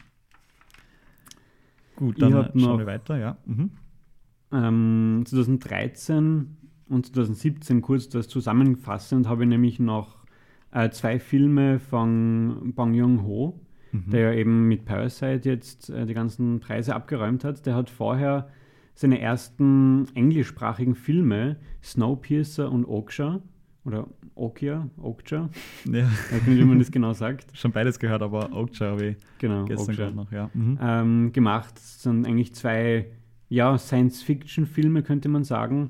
Gut, Ich dann hab schauen noch- wir weiter, ja. Mhm. Ähm, zwanzig dreizehn und zwanzig siebzehn kurz das zusammenfassend habe ich nämlich noch äh, zwei Filme von Bong Joon-ho, mhm. der ja eben mit Parasite jetzt äh, die ganzen Preise abgeräumt hat. Der hat vorher seine ersten englischsprachigen Filme, Snowpiercer und Okja, oder Okja, Okja, ja. ich weiß nicht, wie man das genau sagt. Schon beides gehört, aber Okja habe ich genau, gestern gerade noch, ja. Mhm. Ähm, gemacht. Das sind eigentlich zwei ja, Science-Fiction-Filme, könnte man sagen.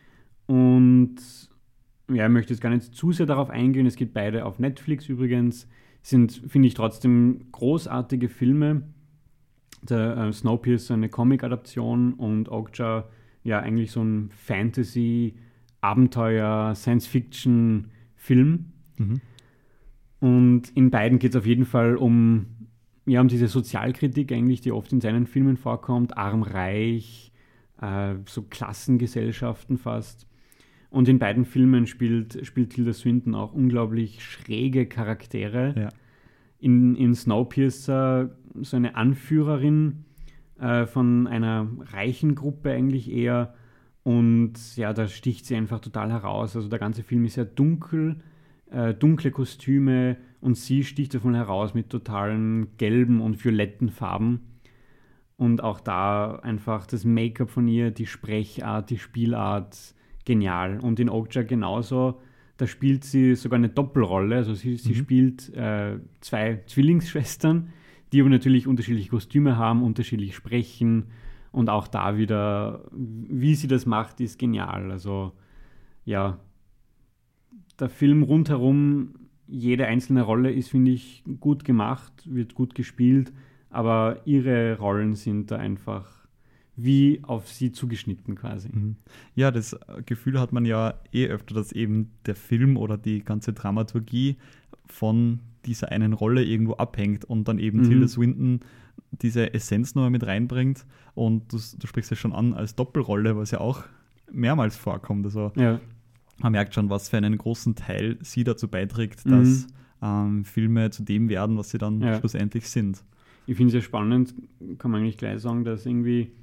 Und ja, ich möchte jetzt gar nicht zu sehr darauf eingehen. Es gibt beide auf Netflix übrigens. Sind, finde ich, trotzdem großartige Filme. Der äh, Snowpiercer eine Comic-Adaption und Okja ja eigentlich so ein Fantasy- Abenteuer, Science-Fiction-Film. Mhm. Und in beiden geht es auf jeden Fall um, ja, um diese Sozialkritik eigentlich, die oft in seinen Filmen vorkommt, arm-reich, äh, so Klassengesellschaften fast. Und in beiden Filmen spielt, spielt Tilda Swinton auch unglaublich schräge Charaktere. Ja. In, in Snowpiercer so eine Anführerin äh, von einer reichen Gruppe eigentlich eher. Und ja, da sticht sie einfach total heraus. Also der ganze Film ist ja dunkel, äh, dunkle Kostüme und sie sticht davon heraus mit totalen gelben und violetten Farben. Und auch da einfach das Make-up von ihr, die Sprechart, die Spielart, genial. Und in Okja genauso, da spielt sie sogar eine Doppelrolle. Also sie, sie mhm. spielt äh, zwei Zwillingsschwestern, die aber natürlich unterschiedliche Kostüme haben, unterschiedlich sprechen. Und auch da wieder, wie sie das macht, ist genial. Also ja, der Film rundherum, jede einzelne Rolle ist, finde ich, gut gemacht, wird gut gespielt, aber ihre Rollen sind da einfach wie auf sie zugeschnitten quasi. Ja, das Gefühl hat man ja eh öfter, dass eben der Film oder die ganze Dramaturgie von dieser einen Rolle irgendwo abhängt und dann eben mhm. Tilda Swinton diese Essenz noch mit reinbringt. Und du, du sprichst ja schon an als Doppelrolle, was ja auch mehrmals vorkommt. Also ja. man merkt schon, was für einen großen Teil sie dazu beiträgt, dass mhm. ähm, Filme zu dem werden, was sie dann ja. schlussendlich sind. Ich finde es ja spannend, kann man eigentlich gleich sagen, dass irgendwie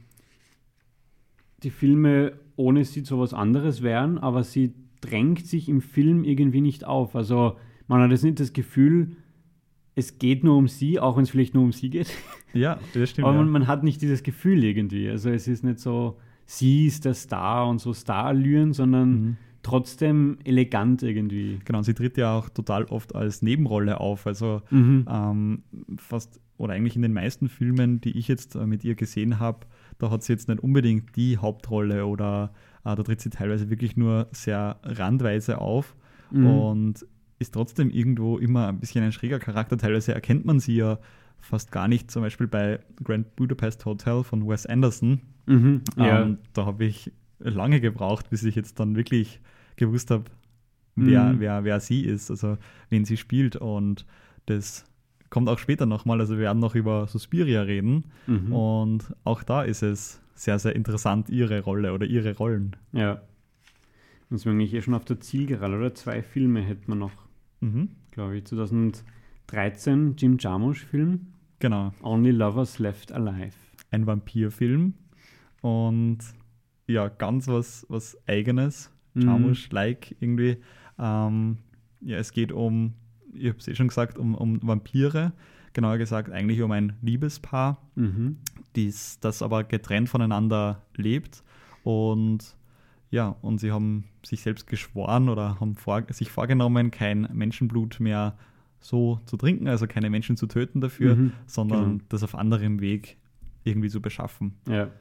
die Filme ohne sie zu was anderes wären, aber sie drängt sich im Film irgendwie nicht auf. Also man hat jetzt nicht das Gefühl, es geht nur um sie, auch wenn es vielleicht nur um sie geht. Ja, das stimmt. Aber man, ja. man hat nicht dieses Gefühl irgendwie. Also es ist nicht so, sie ist der Star und so Star-Allüren, sondern mhm. trotzdem elegant irgendwie. Genau, und sie tritt ja auch total oft als Nebenrolle auf. Also mhm. ähm, fast, oder eigentlich in den meisten Filmen, die ich jetzt äh, mit ihr gesehen habe, da hat sie jetzt nicht unbedingt die Hauptrolle oder äh, da tritt sie teilweise wirklich nur sehr randweise auf mhm. und ist trotzdem irgendwo immer ein bisschen ein schräger Charakter. Teilweise erkennt man sie ja fast gar nicht, zum Beispiel bei Grand Budapest Hotel von Wes Anderson. Mhm, ja. ähm, da habe ich lange gebraucht, bis ich jetzt dann wirklich gewusst habe, wer, mhm. wer, wer sie ist, also wen sie spielt. Und das kommt auch später nochmal. Also wir werden noch über Suspiria reden. Mhm. Und auch da ist es sehr, sehr interessant, ihre Rolle oder ihre Rollen. Ja. Das sind wir eigentlich eh schon auf der Zielgerade, oder? Zwei Filme hätten wir noch, mhm. glaube ich. zwanzig dreizehn Jim Jarmusch-Film. Genau. Only Lovers Left Alive. Ein Vampirfilm. Und ja, ganz was, was Eigenes. Mhm. Jarmusch-like irgendwie. Ähm, ja, es geht um, ich habe es eh schon gesagt, um, um Vampire. Genauer gesagt eigentlich um ein Liebespaar, mhm. dies, das aber getrennt voneinander lebt. Und ja, und sie haben sich selbst geschworen oder haben vor, sich vorgenommen, kein Menschenblut mehr so zu trinken, also keine Menschen zu töten dafür, mhm, sondern genau. das auf anderem Weg irgendwie zu beschaffen. Ja.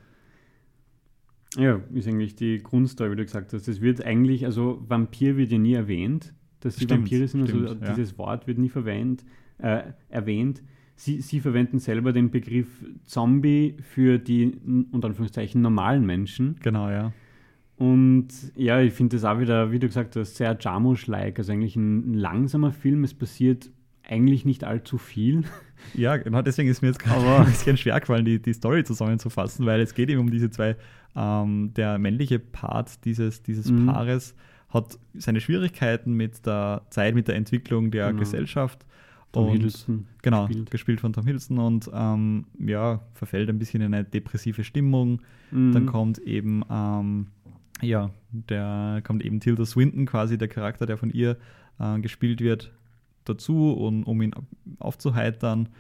Ja, ist eigentlich die Grundstory, wie du gesagt hast. Es wird eigentlich, also Vampir wird ja nie erwähnt, dass sie Stimmt, Vampire sind, also stimmt, dieses ja. Wort wird nie verwendet, äh, erwähnt. Sie, sie verwenden selber den Begriff Zombie für die, unter Anführungszeichen, normalen Menschen. Genau, ja. Und ja, ich finde das auch wieder, wie du gesagt hast, sehr Jarmusch-like. Also eigentlich ein, ein langsamer Film. Es passiert eigentlich nicht allzu viel. Ja, genau, deswegen ist mir jetzt gerade ein bisschen schwer gefallen, die, die Story zusammenzufassen, weil es geht eben um diese zwei, ähm, der männliche Part dieses, dieses mhm. Paares hat seine Schwierigkeiten mit der Zeit, mit der Entwicklung der genau. Gesellschaft. Tom und, Hiddleston. Genau, gespielt. gespielt von Tom Hiddleston und ähm, ja, verfällt ein bisschen in eine depressive Stimmung. Mhm. Dann kommt eben ähm, ja, der kommt eben Tilda Swinton, quasi der Charakter, der von ihr äh, gespielt wird, dazu, und, um ihn aufzuheitern.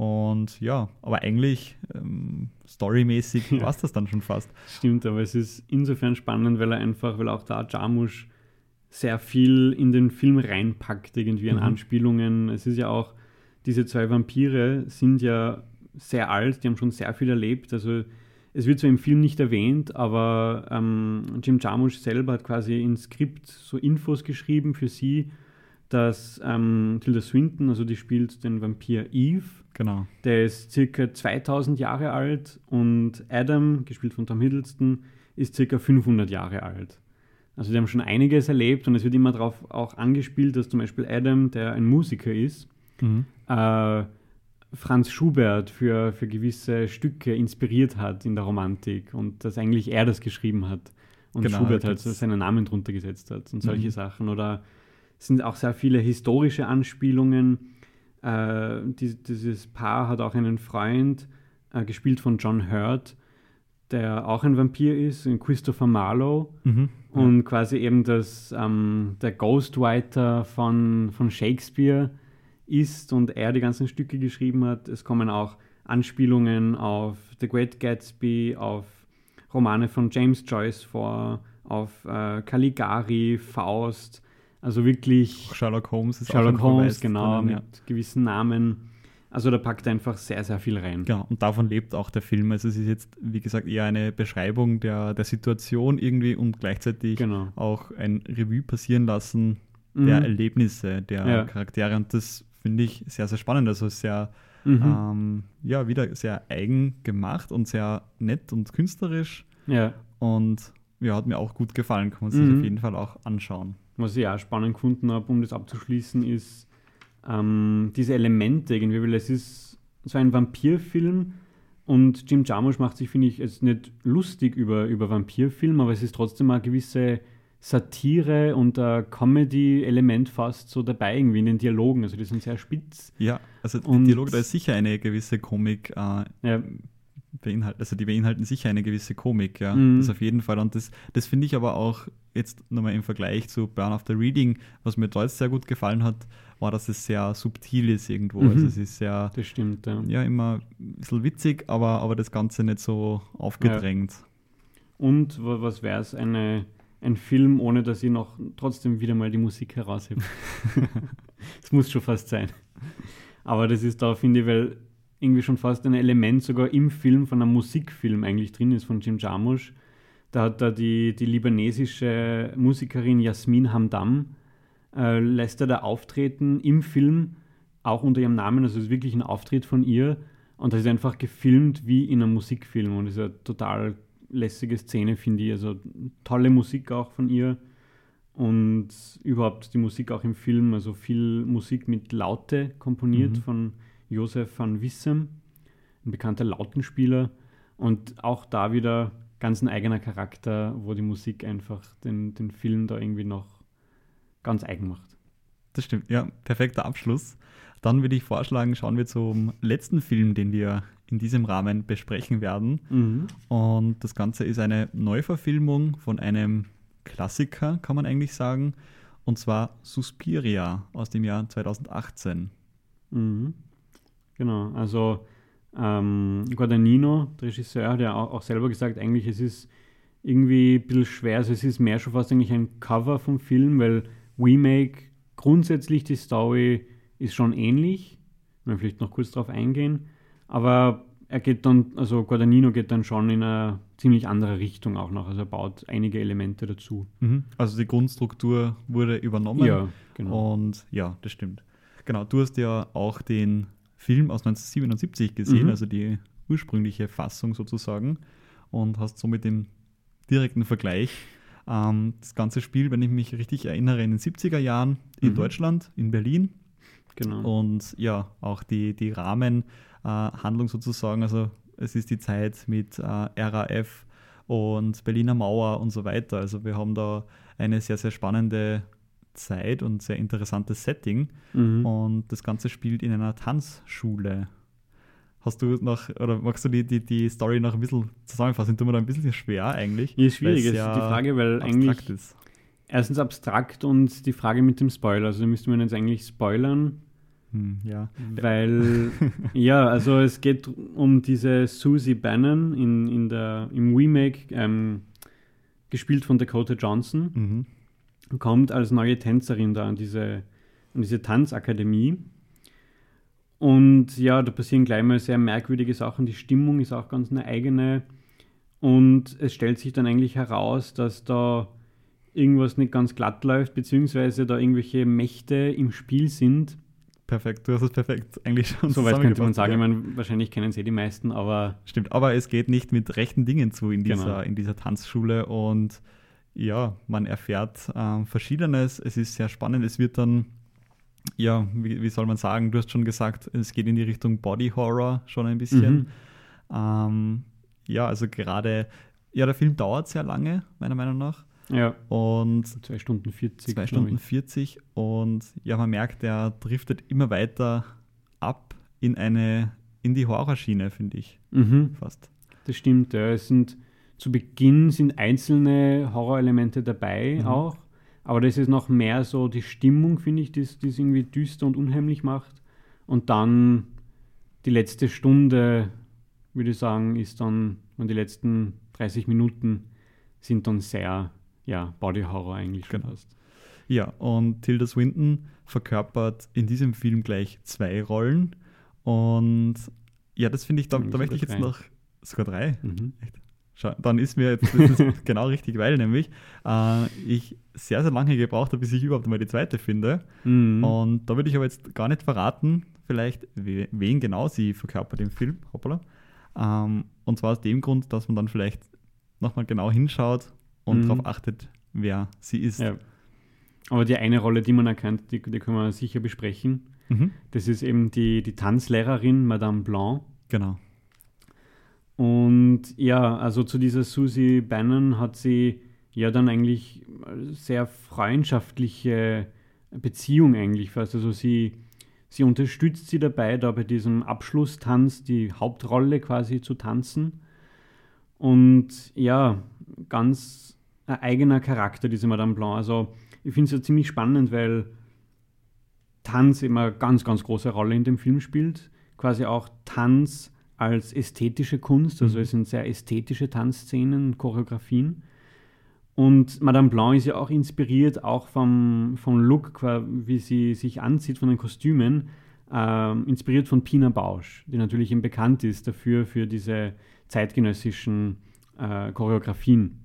Und ja, aber eigentlich ähm, storymäßig Ja. war es das dann schon fast. Stimmt, aber es ist insofern spannend, weil er einfach, weil auch da Jarmusch sehr viel in den Film reinpackt, irgendwie an Mhm. Anspielungen. Es ist ja auch, diese zwei Vampire sind ja sehr alt, die haben schon sehr viel erlebt. Also es wird zwar im Film nicht erwähnt, aber ähm, Jim Jarmusch selber hat quasi ins Skript so Infos geschrieben für sie, dass ähm, Tilda Swinton, also die spielt den Vampir Eve, Genau. der ist circa zweitausend Jahre alt, und Adam, gespielt von Tom Hiddleston, ist circa fünfhundert Jahre alt. Also die haben schon einiges erlebt, und es wird immer darauf auch angespielt, dass zum Beispiel Adam, der ein Musiker ist, Mhm. äh, Franz Schubert für, für gewisse Stücke inspiriert hat in der Romantik, und dass eigentlich er das geschrieben hat und Genau, Schubert da halt so gibt's- seinen Namen drunter gesetzt hat und solche Mhm. Sachen. Oder es sind auch sehr viele historische Anspielungen. Äh, die, dieses Paar hat auch einen Freund, äh, gespielt von John Hurt, der auch ein Vampir ist, ein Christopher Marlowe, Mhm. und quasi eben das, ähm, der Ghostwriter von, von Shakespeare ist und er die ganzen Stücke geschrieben hat. Es kommen auch Anspielungen auf The Great Gatsby, auf Romane von James Joyce vor, auf äh, Caligari, Faust, also wirklich Auch Sherlock Holmes ist Sherlock auch schon Holmes, Verweis genau, drinnen, ja. mit gewissen Namen. Also da packt er einfach sehr, sehr viel rein. Genau, und davon lebt auch der Film. Also es ist jetzt, wie gesagt, eher eine Beschreibung der, der Situation irgendwie und gleichzeitig Genau. auch ein Revue passieren lassen der Mhm. Erlebnisse der Ja. Charaktere. Und das finde ich sehr, sehr spannend. Also sehr, Mhm. ähm, ja, wieder sehr eigen gemacht und sehr nett und künstlerisch. Ja. Und ja, hat mir auch gut gefallen. Kann man sich Mhm. auf jeden Fall auch anschauen. Was ich auch spannend gefunden habe, um das abzuschließen, ist ähm, diese Elemente irgendwie, weil es ist so ein Vampirfilm, und Jim Jarmusch macht sich, finde ich, jetzt nicht lustig über, über Vampirfilm, aber es ist trotzdem eine gewisse Satire und ein Comedy-Element fast so dabei irgendwie in den Dialogen. Also die sind sehr spitz. Ja, also die Und- Dialoge, da ist sicher eine gewisse Komik äh, Ja, beinhalten, also die beinhalten sicher eine gewisse Komik, ja. Mhm. Das auf jeden Fall. Und das, das finde ich aber auch jetzt nochmal im Vergleich zu Burn After Reading, was mir da jetzt sehr gut gefallen hat, war, dass es sehr subtil ist irgendwo. Mhm. Also es ist sehr, das stimmt. Ja. ja, immer ein bisschen witzig, aber, aber das Ganze nicht so aufgedrängt. Und wa- was wäre es, eine, ein Film, ohne dass ich noch trotzdem wieder mal die Musik heraushebe? Das muss schon fast sein. Aber das ist da, finde ich, weil irgendwie schon fast ein Element sogar im Film von einem Musikfilm eigentlich drin ist von Jim Jarmusch. Da hat da die, die libanesische Musikerin Yasmin Hamdam, äh, lässt er da auftreten im Film, auch unter ihrem Namen, also es ist wirklich ein Auftritt von ihr, und das ist einfach gefilmt wie in einem Musikfilm, und das ist eine total lässige Szene, finde ich, also tolle Musik auch von ihr, und überhaupt die Musik auch im Film, also viel Musik mit Laute komponiert Mhm. von Josef van Wissem, ein bekannter Lautenspieler, und auch da wieder ganz ein eigener Charakter, wo die Musik einfach den, den Film da irgendwie noch ganz eigen macht. Das stimmt, ja, perfekter Abschluss. Dann würde ich vorschlagen, schauen wir zum letzten Film, den wir in diesem Rahmen besprechen werden. Mhm. Und das Ganze ist eine Neuverfilmung von einem Klassiker, kann man eigentlich sagen, und zwar Suspiria aus dem Jahr zweitausendachtzehn. Mhm. Genau, also ähm, Guadagnino, der Regisseur, hat ja auch, auch selber gesagt, eigentlich es ist irgendwie ein bisschen schwer, also es ist mehr schon fast eigentlich ein Cover vom Film, weil Remake, grundsätzlich die Story ist schon ähnlich, wenn wir vielleicht noch kurz drauf eingehen, aber er geht dann, also Guadagnino geht dann schon in eine ziemlich andere Richtung auch noch, also er baut einige Elemente dazu. Mhm. Also die Grundstruktur wurde übernommen. Ja, genau. Und ja, das stimmt. Genau, du hast ja auch den Film aus neunzehnhundertsiebenundsiebzig gesehen, Mhm. also die ursprüngliche Fassung sozusagen, und hast somit den direkten Vergleich. Ähm, das ganze Spiel, wenn ich mich richtig erinnere, in den siebziger Jahren in Mhm. Deutschland, in Berlin. Genau. Und ja, auch die, die Rahmenhandlung sozusagen, also es ist die Zeit mit äh, R A F und Berliner Mauer und so weiter. Also wir haben da eine sehr, sehr spannende Zeit und sehr interessantes Setting. Mhm. Und das Ganze spielt in einer Tanzschule. Hast du noch, oder magst du die, die, die Story noch ein bisschen zusammenfassen? Tut mir da ein bisschen schwer eigentlich. Ja, ist schwierig, weil es ist sehr die Frage, weil abstrakt eigentlich ist. erstens abstrakt und die Frage mit dem Spoiler. Also da müsste man jetzt eigentlich spoilern. Hm, ja. Weil, ja, also es geht um diese Susie Bannon in, in der, im Remake, ähm, gespielt von Dakota Johnson. Mhm. Kommt als neue Tänzerin da an diese, an diese Tanzakademie. Und ja, da passieren gleich mal sehr merkwürdige Sachen. Die Stimmung ist auch ganz eine eigene. Und es stellt sich dann eigentlich heraus, dass da irgendwas nicht ganz glatt läuft, beziehungsweise da irgendwelche Mächte im Spiel sind. Perfekt, du hast es perfekt eigentlich schon so weit könnte man sagen. Ja. Ich meine, wahrscheinlich kennen es eh die meisten, aber... Stimmt, aber es geht nicht mit rechten Dingen zu in dieser, Genau. in dieser Tanzschule und ja, man erfährt äh, Verschiedenes. Es ist sehr spannend. Es wird dann, ja, wie, wie soll man sagen, du hast schon gesagt, es geht in die Richtung Body Horror schon ein bisschen. Mhm. Ähm, ja, also gerade, ja, der Film dauert sehr lange, meiner Meinung nach. Ja, Und zwei Stunden vierzig. zwei glaub Stunden ich. vierzig und ja, man merkt, er driftet immer weiter ab in eine, in die Horrorschiene, finde ich, Mhm. fast. Das stimmt, ja. Es sind, zu Beginn sind einzelne Horrorelemente dabei Mhm. auch, aber das ist noch mehr so die Stimmung, finde ich, die es die es irgendwie düster und unheimlich macht. Und dann die letzte Stunde, würde ich sagen, ist dann, und die letzten dreißig Minuten sind dann sehr, ja, Body Horror eigentlich schon Genau. fast. Ja, und Tilda Swinton verkörpert in diesem Film gleich zwei Rollen und ja, das finde ich, da, Eigentlich da möchte ich sogar jetzt drei. noch, sogar drei, Mhm. Schau, dann ist mir jetzt das ist genau richtig, weil nämlich äh, ich sehr, sehr lange gebraucht habe, bis ich überhaupt mal die zweite finde. Mhm. Und da würde ich aber jetzt gar nicht verraten, vielleicht we- wen genau sie verkörpert im Film. Hoppala. Ähm, und zwar aus dem Grund, dass man dann vielleicht nochmal genau hinschaut und Mhm. darauf achtet, wer sie ist. Ja. Aber die eine Rolle, die man erkennt, die, die können wir sicher besprechen. Mhm. Das ist eben die, die Tanzlehrerin Madame Blanc. Genau. Und ja, also zu dieser Susie Bannon hat sie ja dann eigentlich sehr freundschaftliche Beziehung eigentlich fast. Also sie, sie unterstützt sie dabei, da bei diesem Abschlusstanz die Hauptrolle quasi zu tanzen. Und ja, ganz ein eigener Charakter, diese Madame Blanc. Also ich finde es ja ziemlich spannend, weil Tanz immer eine ganz, ganz große Rolle in dem Film spielt. Quasi auch Tanz als ästhetische Kunst, also Mhm. es sind sehr ästhetische Tanzszenen, Choreografien. Und Madame Blanc ist ja auch inspiriert, auch vom, vom Look, wie sie sich anzieht, von den Kostümen, ähm, inspiriert von Pina Bausch, die natürlich eben bekannt ist dafür, für diese zeitgenössischen äh, Choreografien.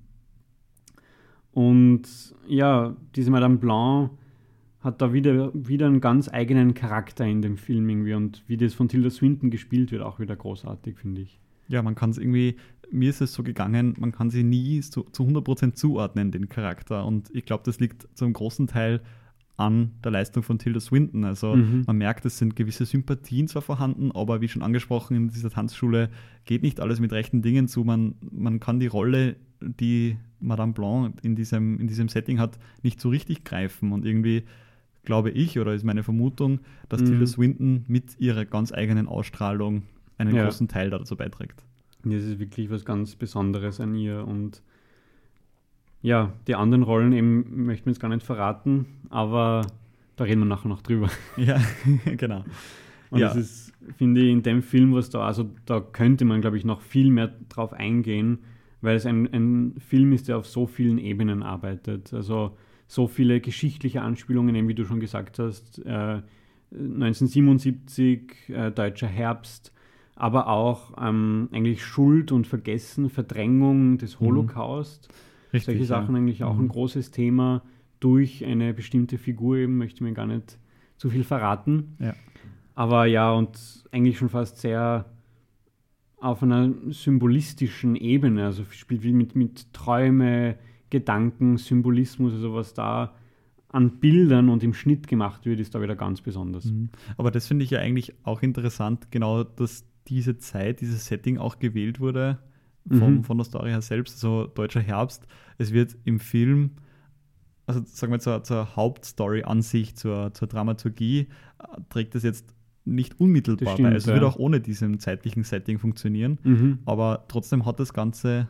Und ja, diese Madame Blanc hat da wieder, wieder einen ganz eigenen Charakter in dem Film irgendwie und wie das von Tilda Swinton gespielt wird, auch wieder großartig, finde ich. Ja, man kann es irgendwie, mir ist es so gegangen, man kann sie nie so, zu hundert Prozent zuordnen, den Charakter. Und ich glaube, das liegt zum großen Teil an der Leistung von Tilda Swinton. Also Mhm. man merkt, es sind gewisse Sympathien zwar vorhanden, aber wie schon angesprochen, in dieser Tanzschule geht nicht alles mit rechten Dingen zu. Man, man kann die Rolle, die Madame Blanc in diesem, in diesem Setting hat, nicht so richtig greifen. Und irgendwie glaube ich, oder ist meine Vermutung, dass Mhm. Tilda Swinton mit ihrer ganz eigenen Ausstrahlung einen Ja. großen Teil dazu beiträgt. Das ist wirklich was ganz Besonderes an ihr und ja, die anderen Rollen eben möchten wir jetzt gar nicht verraten, aber da reden wir nachher noch drüber. Ja, genau. Und Ja. das ist, finde ich, in dem Film, was da, also da könnte man, glaube ich, noch viel mehr drauf eingehen, weil es ein, ein Film ist, der auf so vielen Ebenen arbeitet. Also so viele geschichtliche Anspielungen, eben wie du schon gesagt hast, äh, neunzehnhundertsiebenundsiebzig, äh, Deutscher Herbst, aber auch ähm, eigentlich Schuld und Vergessen, Verdrängung des Holocaust. Richtig, Solche Sachen ja. eigentlich auch Mhm. ein großes Thema durch eine bestimmte Figur, eben möchte ich mir gar nicht zu viel verraten. Ja. Aber ja, und eigentlich schon fast sehr auf einer symbolistischen Ebene, also spielt viel mit, mit Träume, Gedanken, Symbolismus, also was da an Bildern und im Schnitt gemacht wird, ist da wieder ganz besonders. Mhm. Aber das finde ich ja eigentlich auch interessant, genau, dass diese Zeit, dieses Setting auch gewählt wurde vom, Mhm. von der Story her selbst, so Deutscher Herbst. Es wird im Film, also sagen wir zur, zur Hauptstory an sich, zur, zur Dramaturgie, äh, trägt das jetzt nicht unmittelbar Das stimmt, bei. Also es ja. wird auch ohne diesem zeitlichen Setting funktionieren, Mhm. aber trotzdem hat das Ganze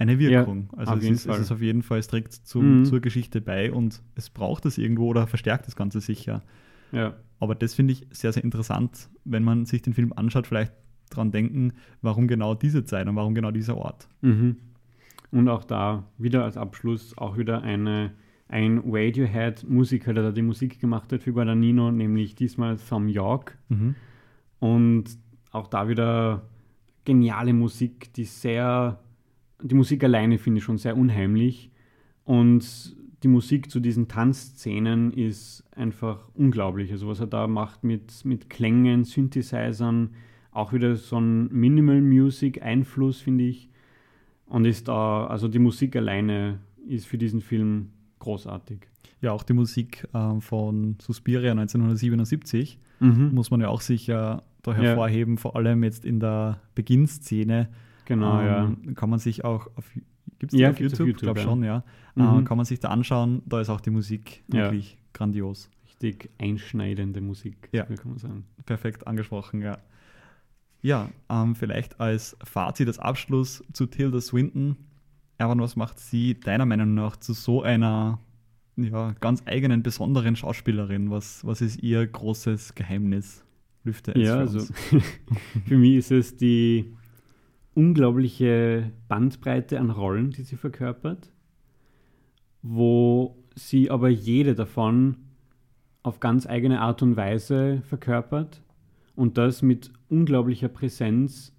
eine Wirkung. Ja, also auf es jeden ist, Fall. es ist auf jeden Fall, es trägt zum, Mhm. zur Geschichte bei und es braucht es irgendwo oder verstärkt das Ganze sicher. Ja. Aber das finde ich sehr, sehr interessant, wenn man sich den Film anschaut, vielleicht dran denken, warum genau diese Zeit und warum genau dieser Ort. Mhm. Und auch da wieder als Abschluss auch wieder eine, ein Radiohead-Musiker, der da die Musik gemacht hat für Guadagnino, nämlich diesmal Thom Yorke. Mhm. Und auch da wieder geniale Musik, die sehr, die Musik alleine finde ich schon sehr unheimlich. Und die Musik zu diesen Tanzszenen ist einfach unglaublich. Also was er da macht mit, mit Klängen, Synthesizern, auch wieder so ein Minimal Music Einfluss, finde ich. Und ist da, also die Musik alleine ist für diesen Film großartig. Ja, auch die Musik äh, von Suspiria neunzehnhundertsiebenundsiebzig Mhm. muss man ja auch sicher da hervorheben, ja. Vor allem jetzt in der Beginnszene. Genau, ähm, ja. Kann man sich auch auf, gibt's die ja, auf gibt's YouTube? auf YouTube? Ich glaube ja. schon, ja. Mhm. Äh, kann man sich da anschauen, da ist auch die Musik Ja. wirklich grandios. Richtig einschneidende Musik, Ja. so kann man sagen. Perfekt angesprochen, ja. Ja, ähm, vielleicht als Fazit, als Abschluss zu Tilda Swinton. Erwan, was macht sie deiner Meinung nach zu so einer ja, ganz eigenen, besonderen Schauspielerin? Was, was ist ihr großes Geheimnis? Lüfte es Ja, für also uns. für mich ist es die unglaubliche Bandbreite an Rollen, die sie verkörpert, wo sie aber jede davon auf ganz eigene Art und Weise verkörpert und das mit unglaublicher Präsenz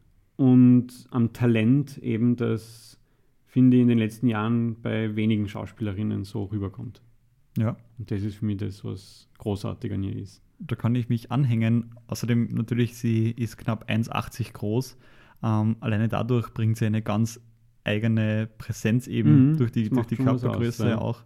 und am Talent eben, das, finde ich, in den letzten Jahren bei wenigen Schauspielerinnen so rüberkommt. Ja. Und das ist für mich das, was großartig an ihr ist. Da kann ich mich anhängen. Außerdem natürlich, sie ist knapp eins Komma achtzig groß. Ähm, alleine dadurch bringt sie eine ganz eigene Präsenz eben Mhm, durch die, das durch macht die schon was Körpergröße aus, ja. auch.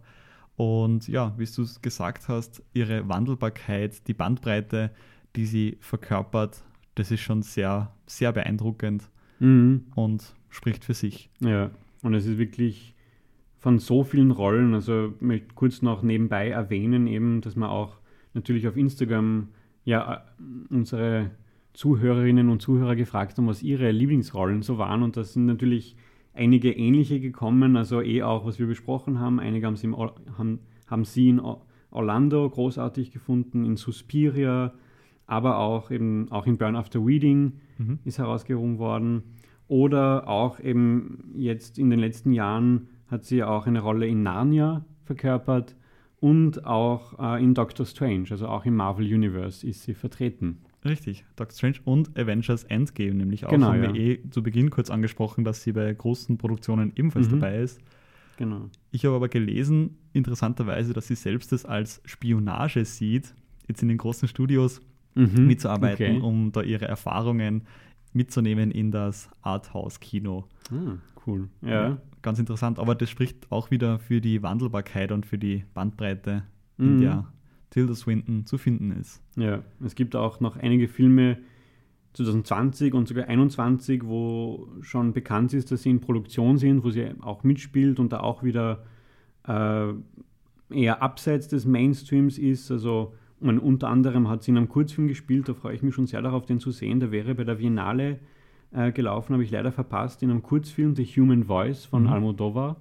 Und ja, wie du es gesagt hast, ihre Wandelbarkeit, die Bandbreite, die sie verkörpert, das ist schon sehr, sehr beeindruckend Mhm. und spricht für sich. Ja, und es ist wirklich von so vielen Rollen, also ich möchte kurz noch nebenbei erwähnen, eben, dass wir auch natürlich auf Instagram ja unsere Zuhörerinnen und Zuhörer gefragt haben, was ihre Lieblingsrollen so waren, und da sind natürlich einige ähnliche gekommen, also eh auch, was wir besprochen haben. Einige haben sie, im, haben, haben sie in Orlando großartig gefunden, in Suspiria, aber auch eben auch in Burn After Reading Mhm. ist herausgehoben worden. Oder auch eben jetzt in den letzten Jahren hat sie auch eine Rolle in Narnia verkörpert und auch äh, in Doctor Strange, also auch im Marvel Universe ist sie vertreten. Richtig, Doctor Strange und Avengers Endgame nämlich auch. Genau, haben ja. wir eh zu Beginn kurz angesprochen, dass sie bei großen Produktionen ebenfalls Mhm. dabei ist. Genau. Ich habe aber gelesen, interessanterweise, dass sie selbst das als Spionage sieht, jetzt in den großen Studios Mhm. mitzuarbeiten, Okay. um da ihre Erfahrungen mitzunehmen in das Arthouse-Kino. Ah, cool. Ja. Ganz interessant, aber das spricht auch wieder für die Wandelbarkeit und für die Bandbreite, in Mhm. der Tilda Swinton zu finden ist. Ja, es gibt auch noch einige Filme zwanzig zwanzig und sogar einundzwanzig, wo schon bekannt ist, dass sie in Produktion sind, wo sie auch mitspielt und da auch wieder äh, eher abseits des Mainstreams ist. Also und unter anderem hat sie in einem Kurzfilm gespielt, da freue ich mich schon sehr darauf, den zu sehen. Der wäre bei der Biennale äh, gelaufen, habe ich leider verpasst, in einem Kurzfilm The Human Voice von Mhm. Almodovar.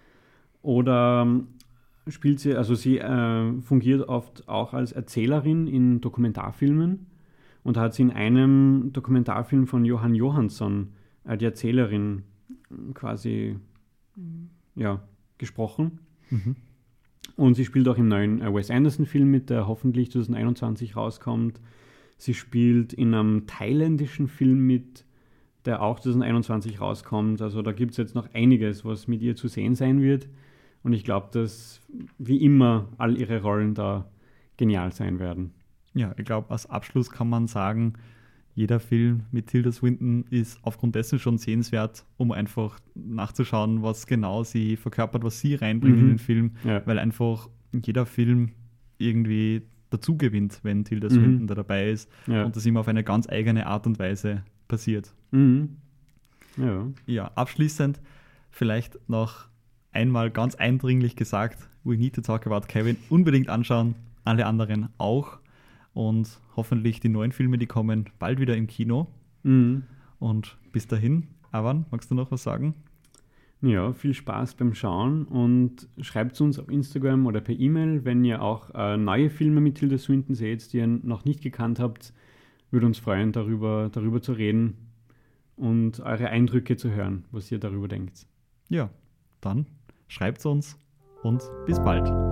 Oder ähm, spielt sie, also sie äh, fungiert oft auch als Erzählerin in Dokumentarfilmen und da hat sie in einem Dokumentarfilm von Johann Johansson äh, die Erzählerin äh, quasi ja, gesprochen. Mhm. Und sie spielt auch im neuen äh, Wes Anderson-Film mit, der hoffentlich zwanzig einundzwanzig rauskommt. Sie spielt in einem thailändischen Film mit, der auch zwanzig einundzwanzig rauskommt. Also da gibt es jetzt noch einiges, was mit ihr zu sehen sein wird. Und ich glaube, dass wie immer all ihre Rollen da genial sein werden. Ja, ich glaube, als Abschluss kann man sagen, jeder Film mit Tilda Swinton ist aufgrund dessen schon sehenswert, um einfach nachzuschauen, was genau sie verkörpert, was sie reinbringt Mhm. in den Film, Ja. weil einfach jeder Film irgendwie dazu gewinnt, wenn Tilda Mhm. Swinton da dabei ist Ja. und das immer auf eine ganz eigene Art und Weise passiert. Mhm. Ja. Ja, abschließend vielleicht noch einmal ganz eindringlich gesagt, we need to talk about Kevin. Unbedingt anschauen, alle anderen auch. Und hoffentlich die neuen Filme, die kommen, bald wieder im Kino. Mhm. Und bis dahin, Erwan, magst du noch was sagen? Ja, viel Spaß beim Schauen und schreibt uns auf Instagram oder per E-Mail, wenn ihr auch äh, neue Filme mit Tilda Swinton seht, die ihr noch nicht gekannt habt. Würde uns freuen, darüber, darüber zu reden und eure Eindrücke zu hören, was ihr darüber denkt. Ja, dann schreibt uns und bis bald.